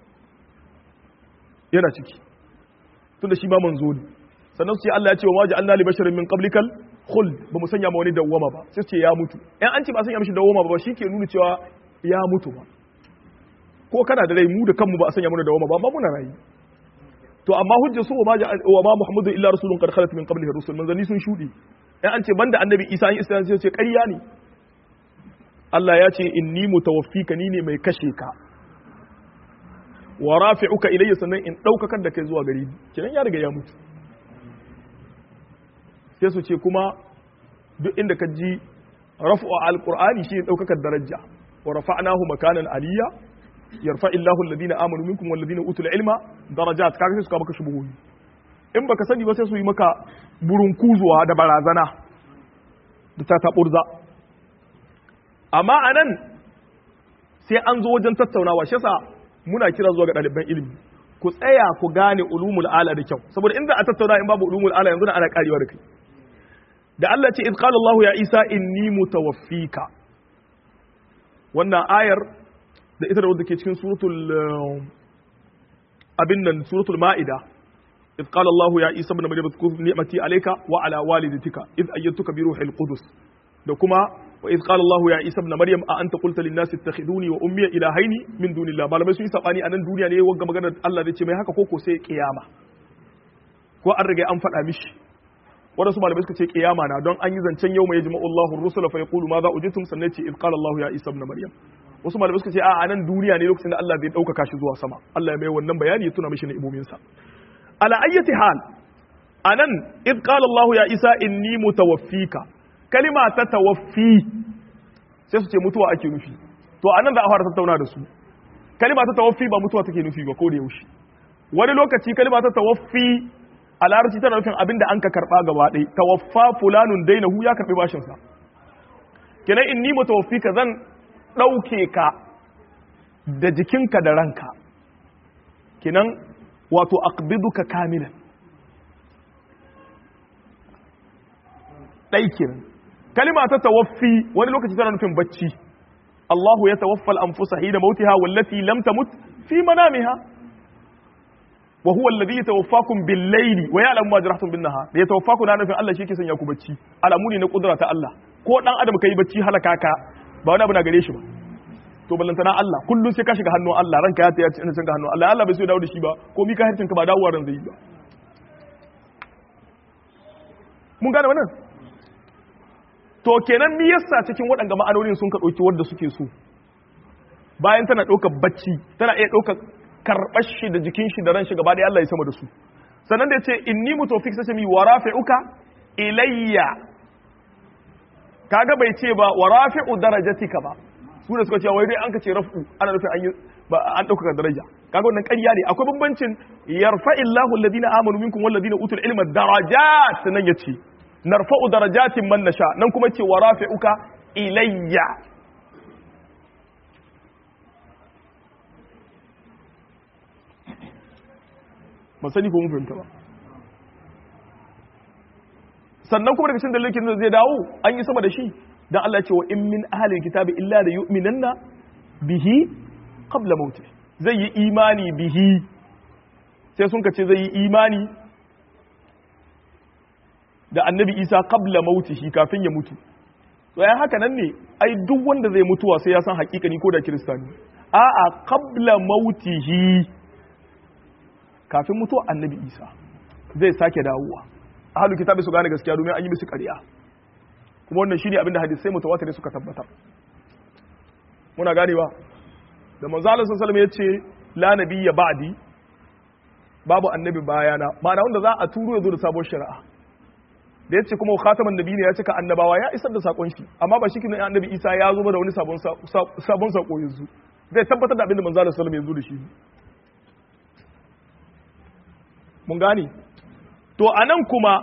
yana ciki tunda shi ba manzo ne sannan su ce Allah ya ce wa ma ja'alna li basharin min qablikal khuld ba mu sanya ma wani dawwama ba sai ce ya mutu in an ce ba sanya mishi dawwama ba shi ke nuna cewa ya mutu ba ko kana da rai mu da kanmu ba a sanya mana dawwama ba amma muna rayi to amma hujja su wa ma muhammadu illa rasulun qad khalat min qablihi rusul manzanni sun shudi in an ce banda annabi isa an isa sai ce ƙarya ne Allah ya ce inni mutawaffika ni ne mai kashe ka wa rafi'uka ilayya sannan in daukakar da kai zuwa gari kiran ya riga ya mutu sai su ce kuma duk inda ka ji rafu'a alqur'ani shi ne daukakar daraja wa rafa'nahu makanan aliyya yarfa illahu alladhina amanu minkum walladhina utul ilma darajat kaga sai su ka maka shubuhi in baka sani ba sai su yi maka burunkuzuwa da barazana da ta taburza amma anan sai an zo wajen tattaunawa shi yasa muna kira zuwa ga ɗaliban ilimi ku tsaya ku gane ulumul ala da kyau saboda in za a tattauna in babu ulumul ala yanzu ana karewa da kai da Allah ce iz qala Allah ya Isa inni mutawaffika wannan ayar da ita da wadda ke cikin suratul abin nan suratul ma'ida iz qala Allah ya Isa ibn Maryam zkur ni'mati alayka wa ala walidatika iz ayyatuka bi ruhil qudus da kuma wa iz qala Allah ya Isa ibn Maryam a anta qulta lin nasi ittakhiduni wa ummi ilahaini min dunillah malamai sun yi sabani a nan duniya ne wanga magana Allah zai ce mai haka koko sai kiyama ko an riga an faɗa mishi wadansu malamai suka ce kiyama na don an yi zancen yau mai yajma'u Allahu ar-rusula fa yaqulu ma za ujitum sannan ce id qala Allahu ya Isa ibn Maryam. Wasu malamai suka ce a nan duniya ne lokacin da Allah zai dauka shi zuwa sama. Allah ya mai wannan bayani ya tuna mishi ne imomin sa. Ala ayyati hal anan id qala Allahu ya Isa inni mutawaffika. Kalima ta tawaffi sai su ce mutuwa ake nufi. To anan da a fara tattauna da su. Kalima ta tawaffi ba mutuwa take nufi ba ko da yaushe. Wani lokaci kalima ta tawaffi a larabci tana nufin abin da an ka karɓa gaba ɗaya tawaffa fulanun dainahu ya karɓi bashinsa kenan inni mutawaffi ka zan ɗauke ka da jikinka da ranka kenan wato aqbiduka kamilan ɗai kenan kalima ta tawaffi wani lokaci tana nufin bacci Allahu ya tawaffa al-anfusa hina mautiha wallati lam tamut fi manamiha وهو الذي يتوفاكم بالليل ويعلم ما جرحتم بالنهار da yatawaffaku na nufin Allah shi ke sanya ku bacci alamuni na kudura ta Allah ko dan adam kai bacci halaka ka ba wani abu na gare shi ba to ballantana Allah kullun sai ka shiga hannun Allah ranka ya ta yace ina shiga hannun Allah Allah bai so dawo da shi ba ko mi ka harcin ka ba dawowa ran zai ba mun gane wannan to kenan mi yasa cikin waɗanda ma'anonin sun ka dauki wanda suke so bayan tana ɗaukar bacci tana iya ɗaukar karɓar shi da jikin shi da ran shi gaba ɗaya Allah ya sama da su sannan da ya ce inni mutawfik sai mi wa rafi'uka ilayya kaga bai ce ba wa rafi'u darajatika ba su da suka ce wai dai an ka ce raf'u ana nufin an yi ba an ɗaukaka daraja kaga wannan ƙarya ne akwai bambancin yarfa'illahu alladhina amanu minkum walladhina utul ilma darajat nan yace narfa'u darajatin man nasha nan kuma ce wa rafi'uka ilayya ba sani ko mun fahimta ba sannan kuma daga cikin dalilin da zai dawo an yi sama da shi dan Allah ya ce wa in min ahli kitabi illa la yu'minanna bihi qabla mauti zai yi imani bihi sai sun kace zai yi imani da annabi Isa qabla mautihi kafin ya mutu to ya haka nan ne ai duk wanda zai mutuwa sai ya san hakikani ko da kiristani a'a qabla mautihi kafin mutuwa annabi Isa zai sake dawowa ahlul kitabi su gane gaskiya domin an yi musu ƙarya kuma wannan shine abinda hadisai mutawatir suka tabbatar muna gane ba da manzo Allah sallallahu alaihi wasallam yace la nabiyya ba'di babu annabi bayana ma'ana wanda za a turo ya zo da sabon shari'a da yace kuma khataman nabi ne ya cika annabawa ya isar da sakon shi amma ba shi kin annabi Isa ya zo da wani sabon sako yanzu zai tabbatar da abinda manzo Allah sallallahu alaihi wasallam ya zo da shi mun gane to anan kuma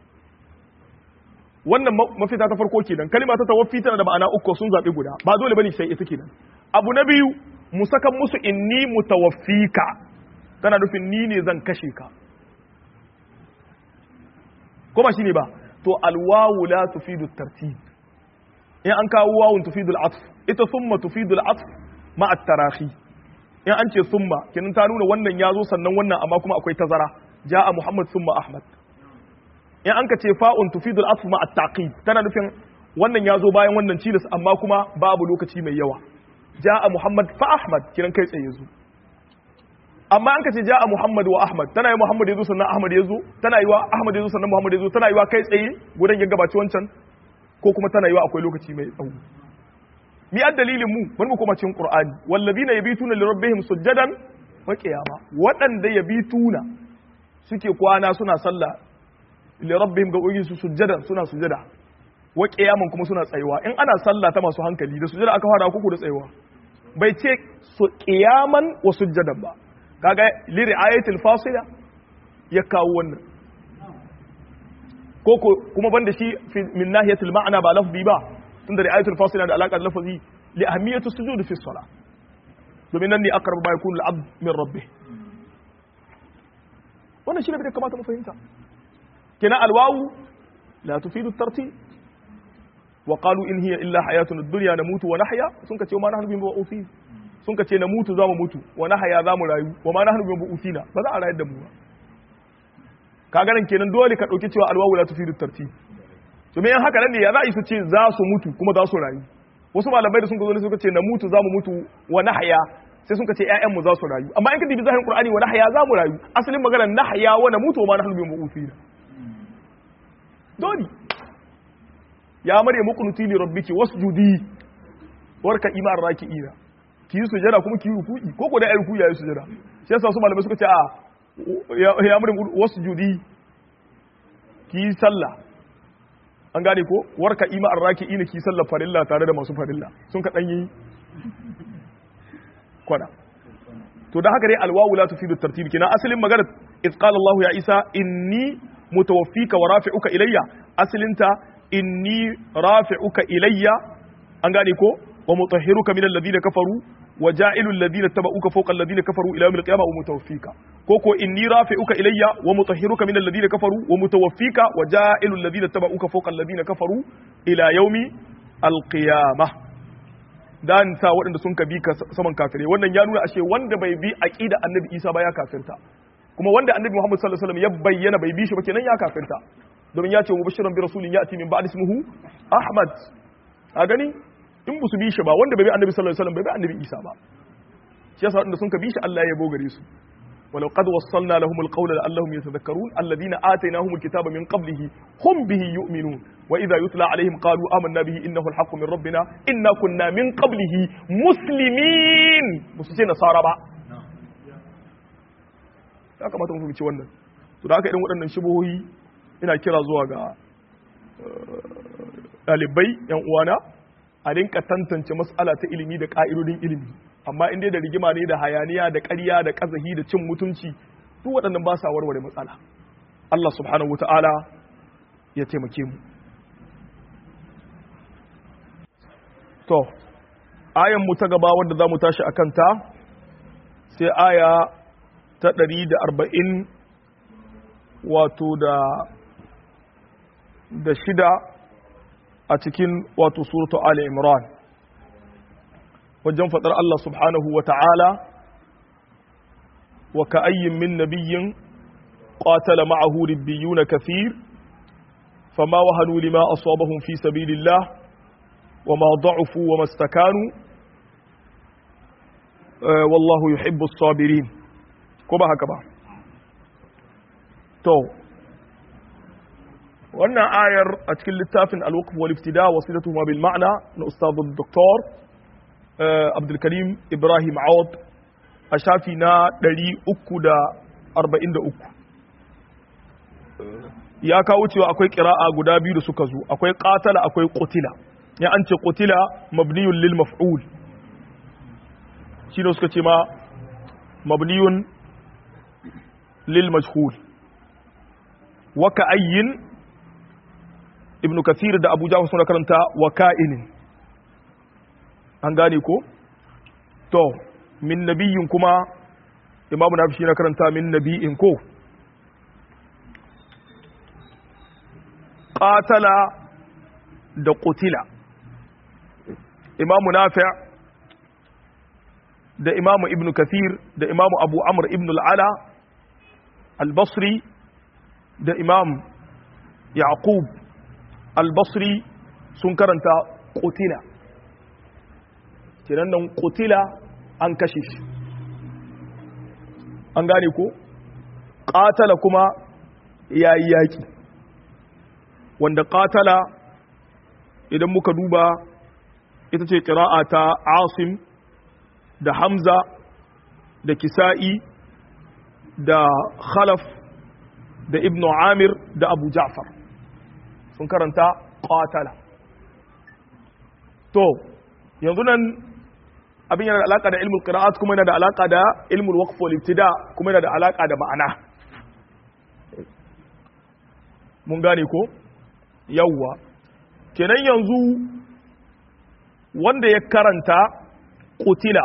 wannan mafita ta farko kenan kalma ta tawaffi tana da ma'ana uku sun zabi guda ba dole bane sai ita kenan abu na biyu mu saka musu inni mutawaffika tana nufin ni ne zan kashe ka ko ba shine ba to alwawu la tufidu tartib in an kawo wawun tufidu al-atf ita thumma tufidu al-atf ma at-tarahi in an ce thumma kenan ta nuna wannan ya zo sannan wannan amma kuma akwai tazara ja'a muhammad thumma ahmad in an ka ce fa'un tufidu al-atf ma at-taqib tana nufin wannan ya zo bayan wannan cilis amma kuma babu lokaci mai yawa ja'a muhammad fa ahmad kiran kai tsaye zo amma an ka ce ja'a muhammad wa ahmad tana yi muhammad yazo sannan ahmad yazo tana yi wa ahmad yazo sannan muhammad yazo tana yi wa kai tsaye gudan ya gabaci wancan ko kuma tana yi wa akwai lokaci mai tsawo mi dalilin mu bari mu koma cikin qur'ani wallazina yabituna li rabbihim sujadan wa qiyama wadanda yabituna suke kwana suna sallah li rabbihim ga ugi su sujadan suna sujada wa qiyaman kuma suna tsayuwa in ana sallah ta masu hankali da sujada aka fara kuku da tsayuwa bai ce su qiyaman wa sujadan ba kaga li ri'ayatil fasila ya kawo wannan koko kuma banda shi min nahiyatil ma'ana ba lafzi ba tunda ri'ayatul fasila da alaka da lafzi li ahmiyatu sujud fi salah domin nan ne aqrab ma yakun al-abd min rabbih wannan shine da kamata mu fahimta kina alwawu la tufidu at-tartib wa qalu in hiya illa hayatuna ad-dunya namutu wa nahya sun kace ma nahnu bi mab'uthin sun kace namutu zamu mutu wa nahya zamu rayu wa ma nahnu bi mab'uthina ba za a rayar da mu ba kaga nan kenan dole ka dauki cewa alwawu la tufidu at-tartib to me haka nan ne ya za a yi su ce za su mutu kuma za su rayu wasu malamai da sun zo ne suka ce namutu zamu mutu wa nahya sai sun ce ƴaƴan mu za su rayu amma in ka dibi zahirin qur'ani wa nahya zamu rayu asalin maganar nahya wa namutu wa ma nahnu bi mab'uthina dole ya maryamu qunuti li rabbiki wasjudi warka imar raki'ina ki yi sujada kuma ki yi ruku'i ko ko da ai ruku'i yayi sujada shi yasa su malamai suka ce a ya maryamu wasjudi ki yi sallah an gane ko warka imar raki'ina ki sallar farilla tare da masu farilla sun ka dan yi kwana to da haka dai alwawu la tufidu tartib kina asalin magana iz qala Allah ya Isa inni mutawaffika wa rafi'uka ilayya asalinta inni rafi'uka ilayya an gane ko wa mutahhiruka min alladhina kafaru wa ja'ilu alladhina tabauka fawqa alladhina kafaru ila yawm alqiyamah wa mutawaffika ko inni rafi'uka ilayya wa mutahhiruka min alladhina kafaru wa mutawaffika wa ja'ilu alladhina tabauka fawqa alladhina kafaru ila yawmi alqiyamah dan sa waɗanda sun ka bi ka saman kafirai wannan ya nuna ashe wanda bai bi aqida annabi Isa ba ya kafirta kuma wanda annabi Muhammad sallallahu alaihi wasallam ya bayyana bai bi shi ba kenan ya kafirta domin ya ce mubashiran bi rasulin ya'ti min ba'di ismihi Ahmad a gani in ba su bi shi ba wanda bai bi annabi sallallahu alaihi wasallam bai bi annabi Isa ba shi yasa waɗanda sun ka bi shi Allah ya bogare su ولو قد وصلنا لهم القول لعلهم يتذكرون الذين آتيناهم الكتاب من قبله هم به يؤمنون وإذا يتلى عليهم قالوا آمنا به إنه الحق من ربنا إنا كنا من قبله مسلمين مسلمين نصارى با ya kamata mu fahimci wannan to da haka irin waɗannan shubuhohi ina kira zuwa ga ɗalibai yan uwana a rinka tantance mas'ala ta ilimi da ƙa'idodin ilimi amma in dai da rigima ne da hayaniya da ƙarya da ƙazahi da cin mutunci duk waɗannan ba sa warware matsala Allah subhanahu wata'ala ya taimake mu to ayan mu ta gaba wanda zamu tashi akan ta sai aya ta 140 wato da shida a cikin wato suratu Ali Imran wajen fadar Allah subhanahu wa ta'ala wa ka'ayyin min nabiyyin qatala ma'ahu ribbiyuna kathir fama wahanu lima asabahum fi sabilillah wama da'ufu wama istakanu wallahu yuhibbu as-sabirin ko ba haka ba to wannan ayar a cikin littafin al-waqf wal ibtida wasilatuhuma bil ma'na na ustad Dr. Abdul Karim Ibrahim Aud a shafi na 343 ya kawo cewa akwai qira'a guda biyu da suka zo akwai qatala akwai qutila ya an ce qutila mabniyun lil maf'ul shine suka ce ma mabniyun lil majhul wa ka'ayyin ibn kathir da abu jafar suna karanta wa ka'inin an gane ko to min nabiyin kuma imamu nafi shi na karanta min nabiyin ko qatala da qutila imamu nafi da imamu ibn kathir da imamu abu amr ibn al-ala al-basri da imam yaqub al-basri sun karanta qutila kenan nan qutila an kashe shi an gane ko qatala kuma yayi yaki wanda qatala idan muka duba ita ce qira'a ta Asim da Hamza da Kisa'i da Khalaf da Ibn Amir da Abu Ja'far sun karanta qatala to yanzu nan abin yana da alaka da ilmul qira'at kuma yana da alaka da ilmul waqf wal ibtida kuma yana da alaka da ma'ana mun gane ko yawwa kenan yanzu wanda ya karanta qutila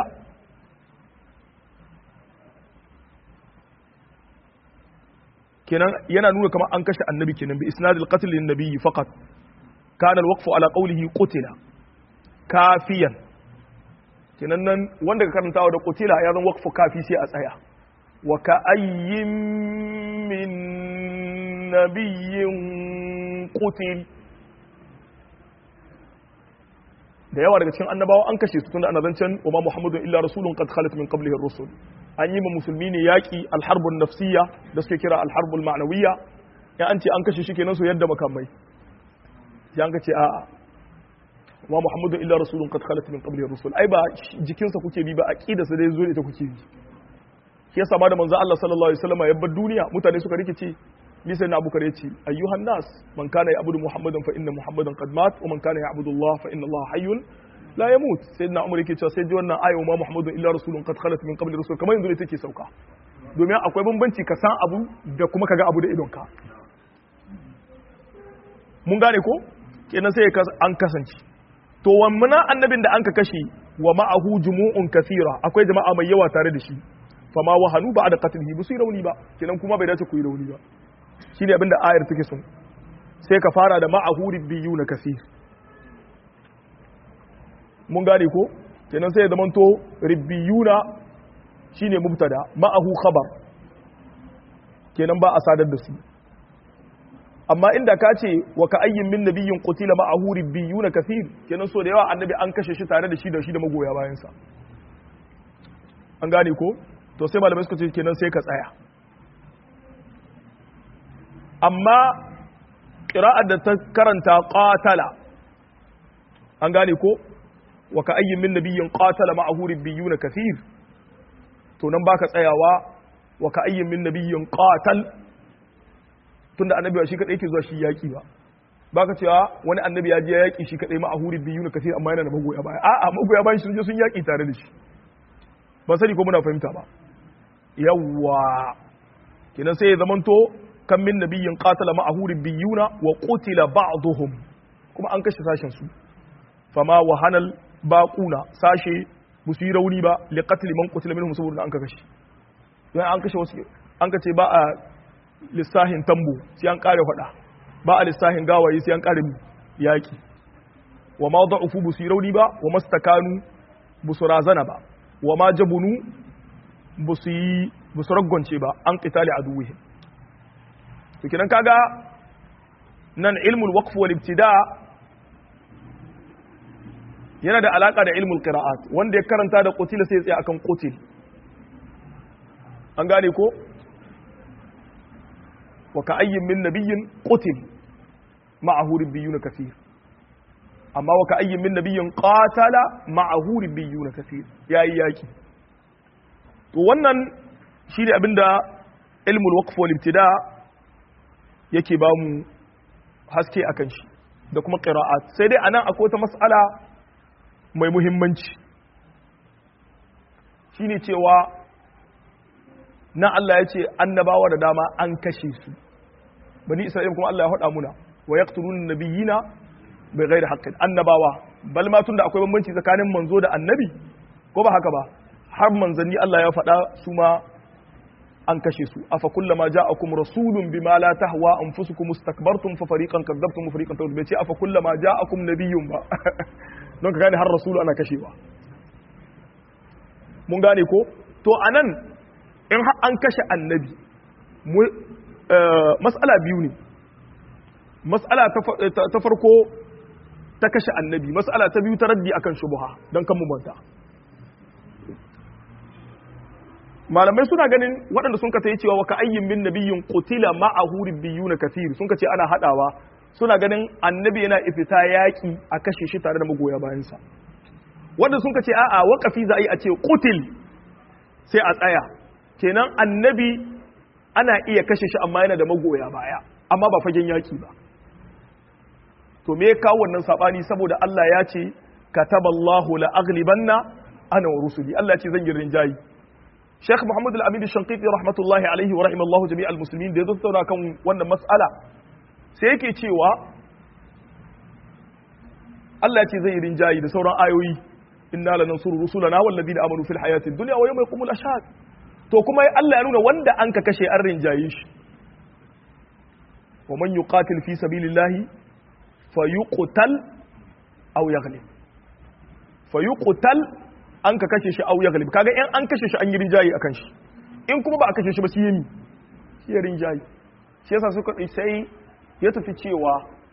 kenan yana nuna kamar an kashe annabi kenan bi isnadil qatl lin nabiyyi faqat kana al waqfu ala qawlihi qutila kafiyan kenan nan wanda ka karantawa da qutila ya zan waqfu kafi sai a tsaya wa ka ayyin min nabiyyin qutil da yawa daga cikin annabawa an kashe su tunda ana zancen wa ma muhammadun illa rasulun qad khalat min qablihi ar-rusul an yi ma musulmi ne yaki al-harbun nafsiyya da suke kira al-harbul ma'nawiyya ya an ce an kashe shi kenan su yadda makamai sai an ka ce a'a wa muhammadun illa rasulun qad khalat min qablihi rusul ai ba jikinsa kuke bi ba aqidarsa dai zo da ita kuke bi shi yasa ma da manzo Allah sallallahu alaihi wasallam ya bar duniya mutane suka rikice ni sai na abubakar ya ce ayyuhan nas man kana ya'budu muhammadan fa inna muhammadan qad mat wa man kana ya'budu Allah fa inna Allah hayyun la yamut sayyidina umar yake cewa sai ji wannan ayo ma muhammadun illa rasulun qad khalat min qabli rusul kamar yanzu ne take sauka domin akwai bambanci ka san abu da kuma kaga abu da idonka mun gane ko kenan sai an kasance to wannan annabin da anka kashe wa ma'ahu jumu'un kathira akwai jama'a mai yawa tare da shi fama wahanu ba da qatlihi bu su rauni ba kenan kuma bai dace ku yi rauni ba shine abinda ayar take son sai ka fara da ma'ahu ribbiyuna kathir mun gane ko kenan sai ya zamanto ribbiyuna shine mubtada ma'ahu khabar kenan ba a sadar da su amma inda ka ce wa ka ayyin min nabiyyin qutila ma'ahu ribbiyuna kathir kenan so da yawa annabi an kashe shi tare da shi da magoya bayan sa an gane ko to sai malamai suka ce kenan sai ka tsaya amma qira'ar da ta karanta qatala an gane ko wa ka ayyin min nabiyyin qatala ma'ahu ribbiyuna kathir to nan baka tsayawa wa ka ayyin min nabiyyin qatal tunda annabi ba shi kadai yake zuwa shi yaki ba baka cewa wani annabi ya je yaki shi kadai ma'ahu ribbiyuna kathir amma yana da magoya baya a'a magoya bayan sun je sun yaki tare da shi ba sani ko muna fahimta ba yawwa kenan sai ya zamanto kan min nabiyyin qatala ma'ahu ribbiyuna wa qutila ba'dhum kuma an kashe sashen su fama wahanal baquna sashe musu yi rauni ba li qatl man qutila minhum saboda an kashe dan an kashe wasu an kace ba a lissahin tambo sai an kare fada ba a lissahin gawayi sai an kare yaki wa ma da'ufu busu yi rauni ba wa mastakanu busu razana ba wa ma jabunu busu raggonce ba an qitali aduwihim to kidan kaga nan ilmul waqf wal ibtida yana da alaka da ilmul qira'at wanda ya karanta da qutila sai ya tsaya akan qutil an gane ko wa ka ayyin min nabiyyin qutil ma'ahu ribbiyun kathir amma wa ka ayyin min nabiyyin qatala ma'ahu ribbiyun kathir yayi yaki to wannan shi ne abinda ilmul waqf wal ibtida yake ba mu haske akan shi da kuma qira'at sai dai anan akwai wata mas'ala mai muhimmanci shine cewa na Allah ya ce annabawa da dama an kashe su bani isra'il kuma Allah ya faɗa muna wa yaqtuluna nabiyina bighairi haqqin annabawa bal ma tunda akwai bambanci tsakanin manzo da annabi ko ba haka ba har manzanni Allah ya faɗa su ma an kashe su afa kullama ja'akum rasulun bima la tahwa anfusukum istakbartum fa fariqan kadzabtum wa fariqan tawallaytum bai ce afa kullama ja'akum nabiyyun ba don ka gane har rasulu ana kashewa mun gane ko to anan in har an kashe annabi mas'ala biyu ne mas'ala ta farko ta kashe annabi mas'ala ta biyu ta raddi akan shubha don kan mu manta malamai suna ganin waɗanda sun ka ta yi cewa wa ka ayyin min nabiyyin qutila ma'ahu ribbiyuna kathir sun ka ce ana hadawa suna ganin annabi yana ifita yaki a kashe shi tare da magoya bayansa wanda sun ka ce a'a waqafi za a yi a ce qutil sai a tsaya kenan annabi ana iya kashe shi amma yana da magoya baya amma ba fagen yaki ba to me ya kawo wannan sabani saboda Allah ya ce kataballahu la aghlibanna ana wa rusuli Allah ya ce zan yi rinjayi Sheikh Muhammad Al-Amin Al-Shanqiti rahmatullahi alaihi wa rahimallahu jami'al muslimin da ya tattauna kan wannan mas'ala sai yake cewa Allah ya ce zai yi rinjayi da sauran ayoyi inna lanansuru rusulana wal ladina amanu fil hayatid dunya wa yawma yaqumul ashhad to kuma Allah ya nuna wanda an ka kashe an rinjaye shi wa man yuqatil fi sabilillahi fayuqtal aw yaghlib fayuqtal an ka kashe shi aw yaghlib kaga in an kashe shi an yi rinjaye akan shi in kuma ba a kashe shi ba shi yemi shi ya rinjaye shi yasa suka sai ya tafi cewa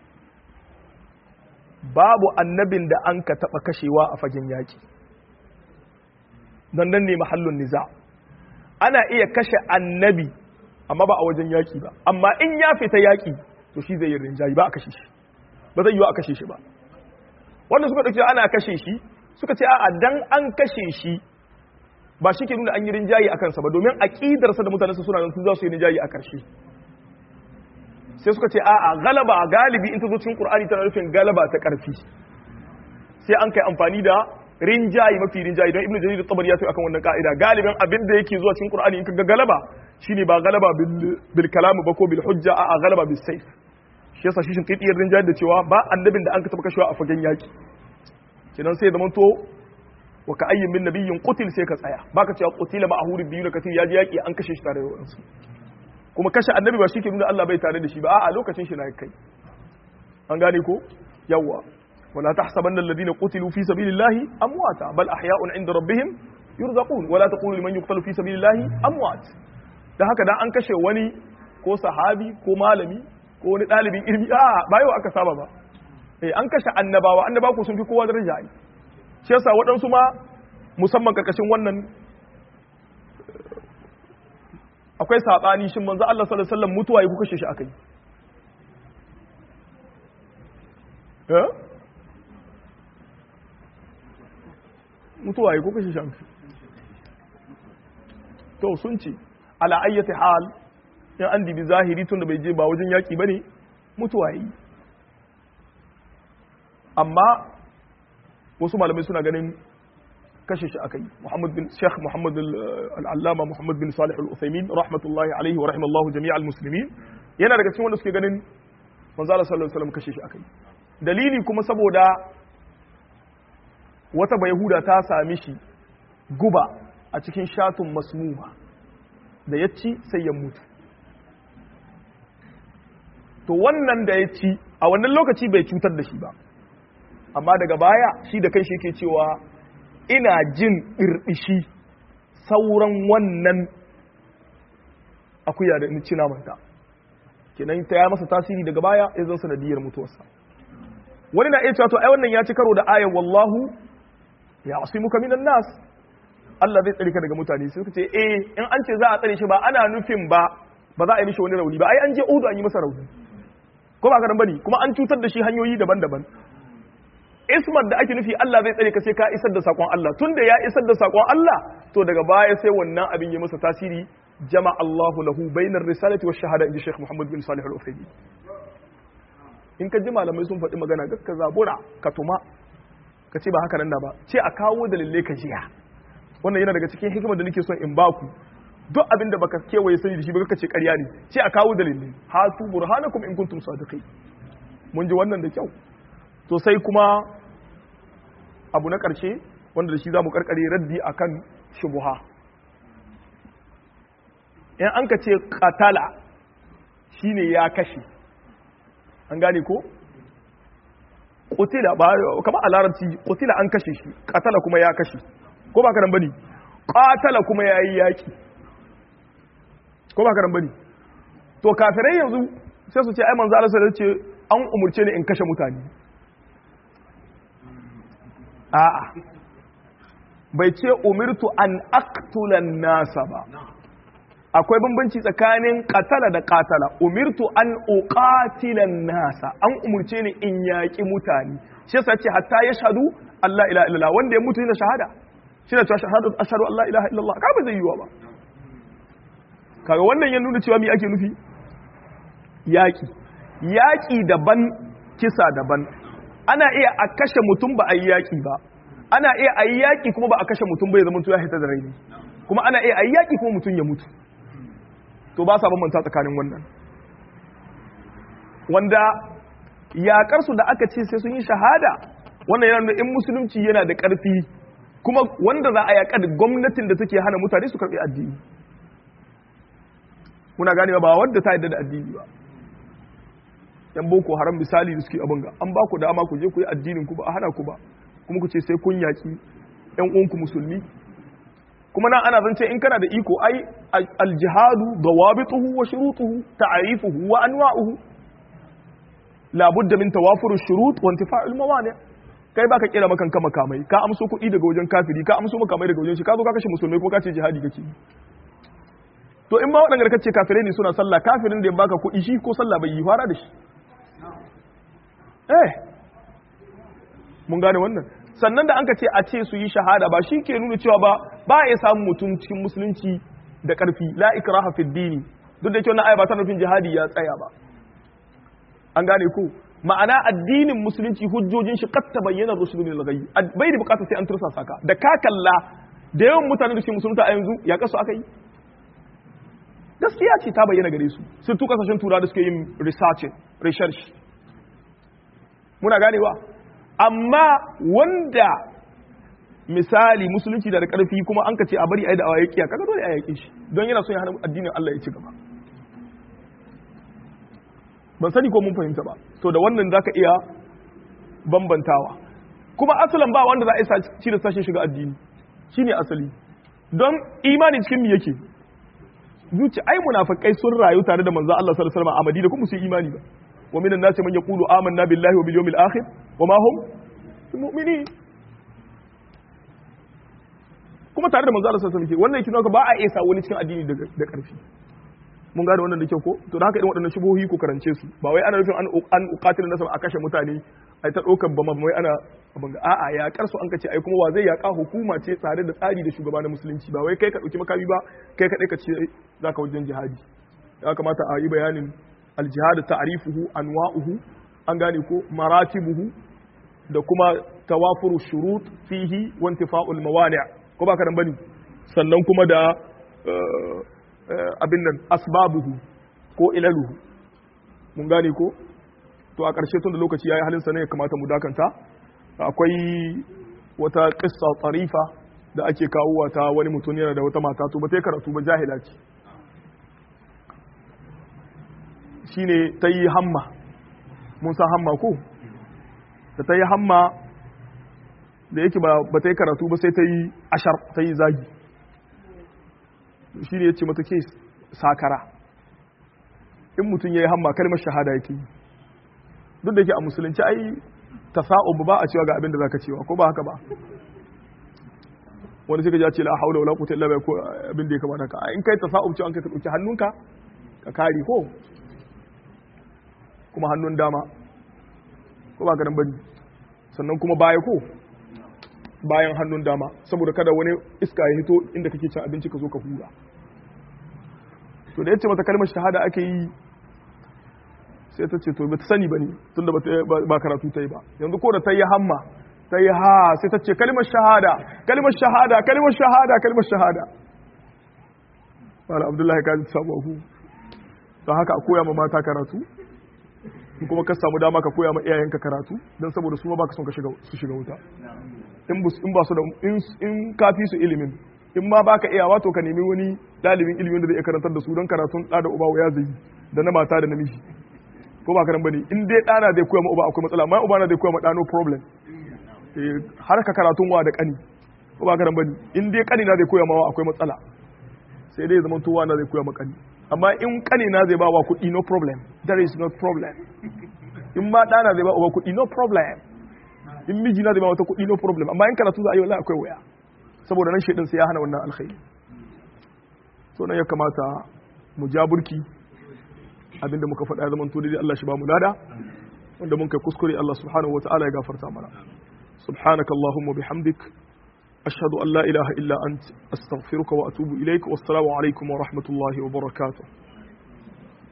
babu annabin da an ka taba kashewa a fagen yaki dan nan ne mahallun niza ana iya kashe annabi amma ba a wajen yaki ba amma in ya fita yaki to shi zai yi rinjaye ba a kashe shi ba zai yiwu a kashe shi ba. Wanda suka dauki ana kashe shi suka ce a'a dan an kashe shi ba shi ke nuna an yi rinjayi a kansa ba, domin aqidarsa da mutanensa suna nan su za su yi rinjayi a karshe. Sai suka ce a'a galaba galibi in ta zo cikin Qur'ani tana nufin galaba ta karfi, sai an kai amfani da rinjayi mafi rinjayi, don Ibn Jarir at-Tabari ya ce akan wannan ka'ida galibin abin da yake zuwa cikin Qur'ani in kaga galaba shine ba galaba bil kalam ba ko bil hujja, a'a galaba bis sayf. Shi yasa shi shinkitiyar rinjayi da cewa ba annabin da an ka taba kashewa a fagen yaki, kidan sai zaman to wa ka ayyin min nabiyyin qutil sai ka tsaya, baka cewa qutila ma'ahu biyu katir ya ji yaki an kashe shi tare da wasu. Kuma kashe annabi ba shi ke nuna Allah bai tare da shi ba, a'a lokacin shi na kai. An gane ko? Yawwa. Wala tahsabanna alladhina qutilu fi sabilillahi amwata bal ahya'un 'inda rabbihim yurzaqun wala taqulu liman yuqtalu fi sabilillahi amwat. Dan haka dan an kashe wani ko sahabi ko malami ko wani dalibin ilmi, a'a ba yau aka saba ba. An kashe annabawa ko sun fi kowa daraja ai. Shi yasa waɗansu ma musamman karkashin wannan akwai sabani shin manzo Allah sallallahu alaihi wasallam mutuwa yi ku kashe shi akai. Mutuwa yi ku kashe shi akai. To sun ce ala ayyati hal in an dibi zahiri tun da bai je ba wajen yaki bane mutuwa yi. Amma wasu malamai suna ganin kashe shi akai. Sheikh Muhammad al-Allama Muhammad bin Salih al-Uthaymin rahmatullahi alaihi wa rahimallahu jami'al muslimin yana daga cikin wanda suke ganin manzo Allah sallallahu alaihi wasallam kashe shi akai. Dalili kuma saboda wata bayahuda ta sami shi guba a cikin shatun masmuma da ya ci sai ya mutu. To wannan da ya ci a wannan lokaci bai cutar da shi ba, amma daga baya shi da kanshi yake cewa ina jin irbishi sauran wannan akuya da ci namanta, kenan ta ya masa tasiri daga baya ya zan sanadiyar mutuwarsa. Wani na iya cewa to ai wannan ya ci karo da ayan wallahu ya asimuka minan nas, Allah zai tsare ka daga mutane. Sai suka ce in an ce za a tsare shi ba ana nufin ba za a yi mishi wani rauni ba, ai an je Uhud an yi masa rauni ko ba ka nan bane, kuma an cutar da shi hanyoyi daban-daban. Ismar da ake nufi Allah zai tsare ka sai ka isar da sakon Allah, tunda ya isar da sakon Allah to daga baya sai wannan abin ya masa tasiri. Jama'a Allahu lahu bainar risalati wash shahada, inji Sheikh Muhammad bin Salih al-Uthaymin. In ka ji malamai sun faɗi magana gaska zabura ka tuma ka ce ba haka nan da ba, ce a kawo dalilai ka jiya. Wannan yana daga cikin hikimar da nake son in baku, duk abin da baka kewaye sani da shi ba ka ce ƙarya ne, ce a kawo dalilai. Hatu burhanakum in kuntum sadiqin. Mun ji wannan da kyau. To sai kuma abu na ƙarshe wanda da shi za mu ƙarƙare raddi akan shubuha. In an ka ce ƙatala shi ne ya kashe, an gane ko? Ƙutila ba kama a larabci ƙutila an kashe shi, ƙatala kuma ya kashe, ko ba karan bane? Ƙatala kuma ya yi yaƙi, ko ba karan bane? To kafirai yanzu sai su ce ai manzo Allah sallallahu alaihi wasallam ce an umurce ni in kashe mutane. A'a, bai ce umirtu an aqtulan nasa ba. Akwai bambanci tsakanin qatala da qatala. Umirtu an uqatilan nasa, an umurce ni in yaki mutane. Shi yasa ce hatta yashhadu Allah ilaha illallah, wanda ya mutu yana shahada. Shi ne cewa shahadu ashhadu an la ilaha illallah, ka ba zai yiwa ba. Kaga wannan ya nuna cewa me ake nufi? Yaki. Yaki daban, kisa daban. Ana iya a kashe mutum ba a yi yaƙi ba, ana iya a yi yaƙi kuma ba a kashe mutum bai zama ya hita da rai, kuma ana iya a yi yaƙi kuma mutum ya mutu. To ba sa bambanta tsakanin wannan. Wanda yaƙarsu da aka ce sai sun yi shahada, wannan yana in musulunci yana da ƙarfi, kuma wanda za a yaƙa da gwamnatin da take hana mutane su karɓi addini. Muna ganewa ba wanda ta yarda da addini ba. Yan boko haram misali da suke abin ga an ba ku dama ku je ku yi addinin ku ba a hana ku ba, kuma ku ce sai kun yaki yan uwanku musulmi. Kuma nan ana zance in kana da iko ai aljihadu dawabituhu wa shurutuhu ta'rifuhu wa anwa'uhu la budda min tawafur shurut wa intifa'il mawani'. Kai baka kira makan kama kamai, ka amso kuɗi daga wajen kafiri, ka amso makamai daga wajen shi, ka zo ka kashe musulmai ko ka ce jihadi kake. To in ma waɗanda kace kafirai ne suna sallah, kafirin da ya baka kuɗi shi ko sallah bai yi fara da shi. mun gane wannan sannan da an ka ce a ce su yi shahada ba shi ke nuna cewa ba ya samun mutum cikin musulunci da ƙarfi la ikraha fi dini duk da yake wannan aya ba ta nufin jihadi ya tsaya ba an gane ko ma'ana addinin musulunci hujjojin shi qad tabayyana rushdu min al-ghayy bai da bukatar sai an tursa saka da ka kalla da yawan mutanen da suke musulunta a yanzu ya kasu aka yi gaskiya ce ta bayyana gare su sun tu kasashen tura da suke yin research muna ganewa amma wanda misali musulunci da karfi kuma an ka ce a bari a yi da awa yaƙiya kaga dole a yaƙe shi don yana son ya hana addinin Allah ya ci gaba ban sani ko mun fahimta ba to da wannan zaka iya bambantawa kuma asalan ba wanda za a yi ci da sashen shiga addini shine asali don imani cikin mi yake zuci ai munafikai sun rayu tare da manzo Allah sallallahu alaihi wasallam a Madina kuma su imani ba wa minan nasi man yaqulu amanna billahi wa bil yawmil akhir wa ma hum mu'minin kuma tare da manzo Allah sallallahu alaihi wasallam wannan yake nuna ba a isa wani cikin addini da karfi mun gane wannan da kyau ko to da haka irin waɗannan shubuhi ko karance su ba wai ana nufin an uqatil nasab a kashe mutane ai ta ɗaukar ba mai ana abin a'a ya karsu an kace ai kuma wa zai yaka hukuma ce tsare da tsari da shugaba na musulunci ba wai kai ka dauki makami ba kai ka ka ce zaka wajen jihadi ya kamata a yi bayanin aljihad ta'rifuhu anwa'uhu an gane ko maratibuhu da kuma tawafuru shurut fihi wa intifa'ul mawani' ko ba ka dan bane sannan kuma da abin nan asbabuhu ko ilaluhu mun gane ko to a ƙarshe tun da lokaci yayi halin sa ne ya kamata mu dakanta akwai wata qissa tarifa da ake kawowa ta wani mutum yana da wata mata to ba ta karatu ba jahila ce shine ta yi hamma mun san hamma ko da ta yi hamma da yake ba ta yi karatu ba sai ta yi ashar ta yi zagi shi ne ya ce mata ke sakara in mutum ya yi hamma kalmar shahada yake yi duk da ke a musulunci ai tasa'ub ba a cewa ga abin da zaka cewa ko ba haka ba wani sai ka ji ce la haula wala quwwata illa billah ko abin da ya kamata ka in kai tasa'ub cewa an kai ka dauki hannunka ka kare ko kuma hannun dama ko ba ka dan bane sannan kuma baya ko bayan hannun dama saboda kada wani iska ya hito inda kake cin abinci ka zo ka hura to da yace mata kalmar shahada ake yi sai ta ce to ba ta sani bane tunda ba karatu ta yi ba yanzu ko da ta yi hamma ta yi ha sai ta ce kalmar shahada kalmar shahada kalmar shahada kalmar shahada wala abdullahi ka ji sabo ku don haka a koya ma mata karatu in kuma ka samu dama ka koya ma iyayenka karatu don saboda su ma baka son ka shiga wuta in ba su da in ka fi su ilimin in ma baka iya wato ka nemi wani dalibin ilimin da zai karantar da su don karatun da uba ya zai da na mata da namiji ko ba karan bane in dai dana zai koya ma uba akwai matsala amma uba na zai koya ma dano problem har ka karatun wa da kani ko ba karan bane in dai kani na zai koya ma akwai matsala sai dai zaman tuwa na zai koya ma kani amma in kani na zai ba wa kuɗi no problem there is no problem in ma dana zai ba uba kuɗi no problem in miji na zai ba wata kuɗi no problem amma in karatu za a yi wallahi akwai waya saboda nan shedin sai ya hana wannan alkhairi so nan ya kamata mu ja burki abinda muka faɗa ya zama to dai Allah shi ba mu lada wanda mun kai kuskure Allah subhanahu wataala ya gafarta mana subhanaka allahumma bihamdik ashhadu an la ilaha illa ant astaghfiruka wa atubu ilaik wassalamu alaikum wa rahmatullahi wa barakatuh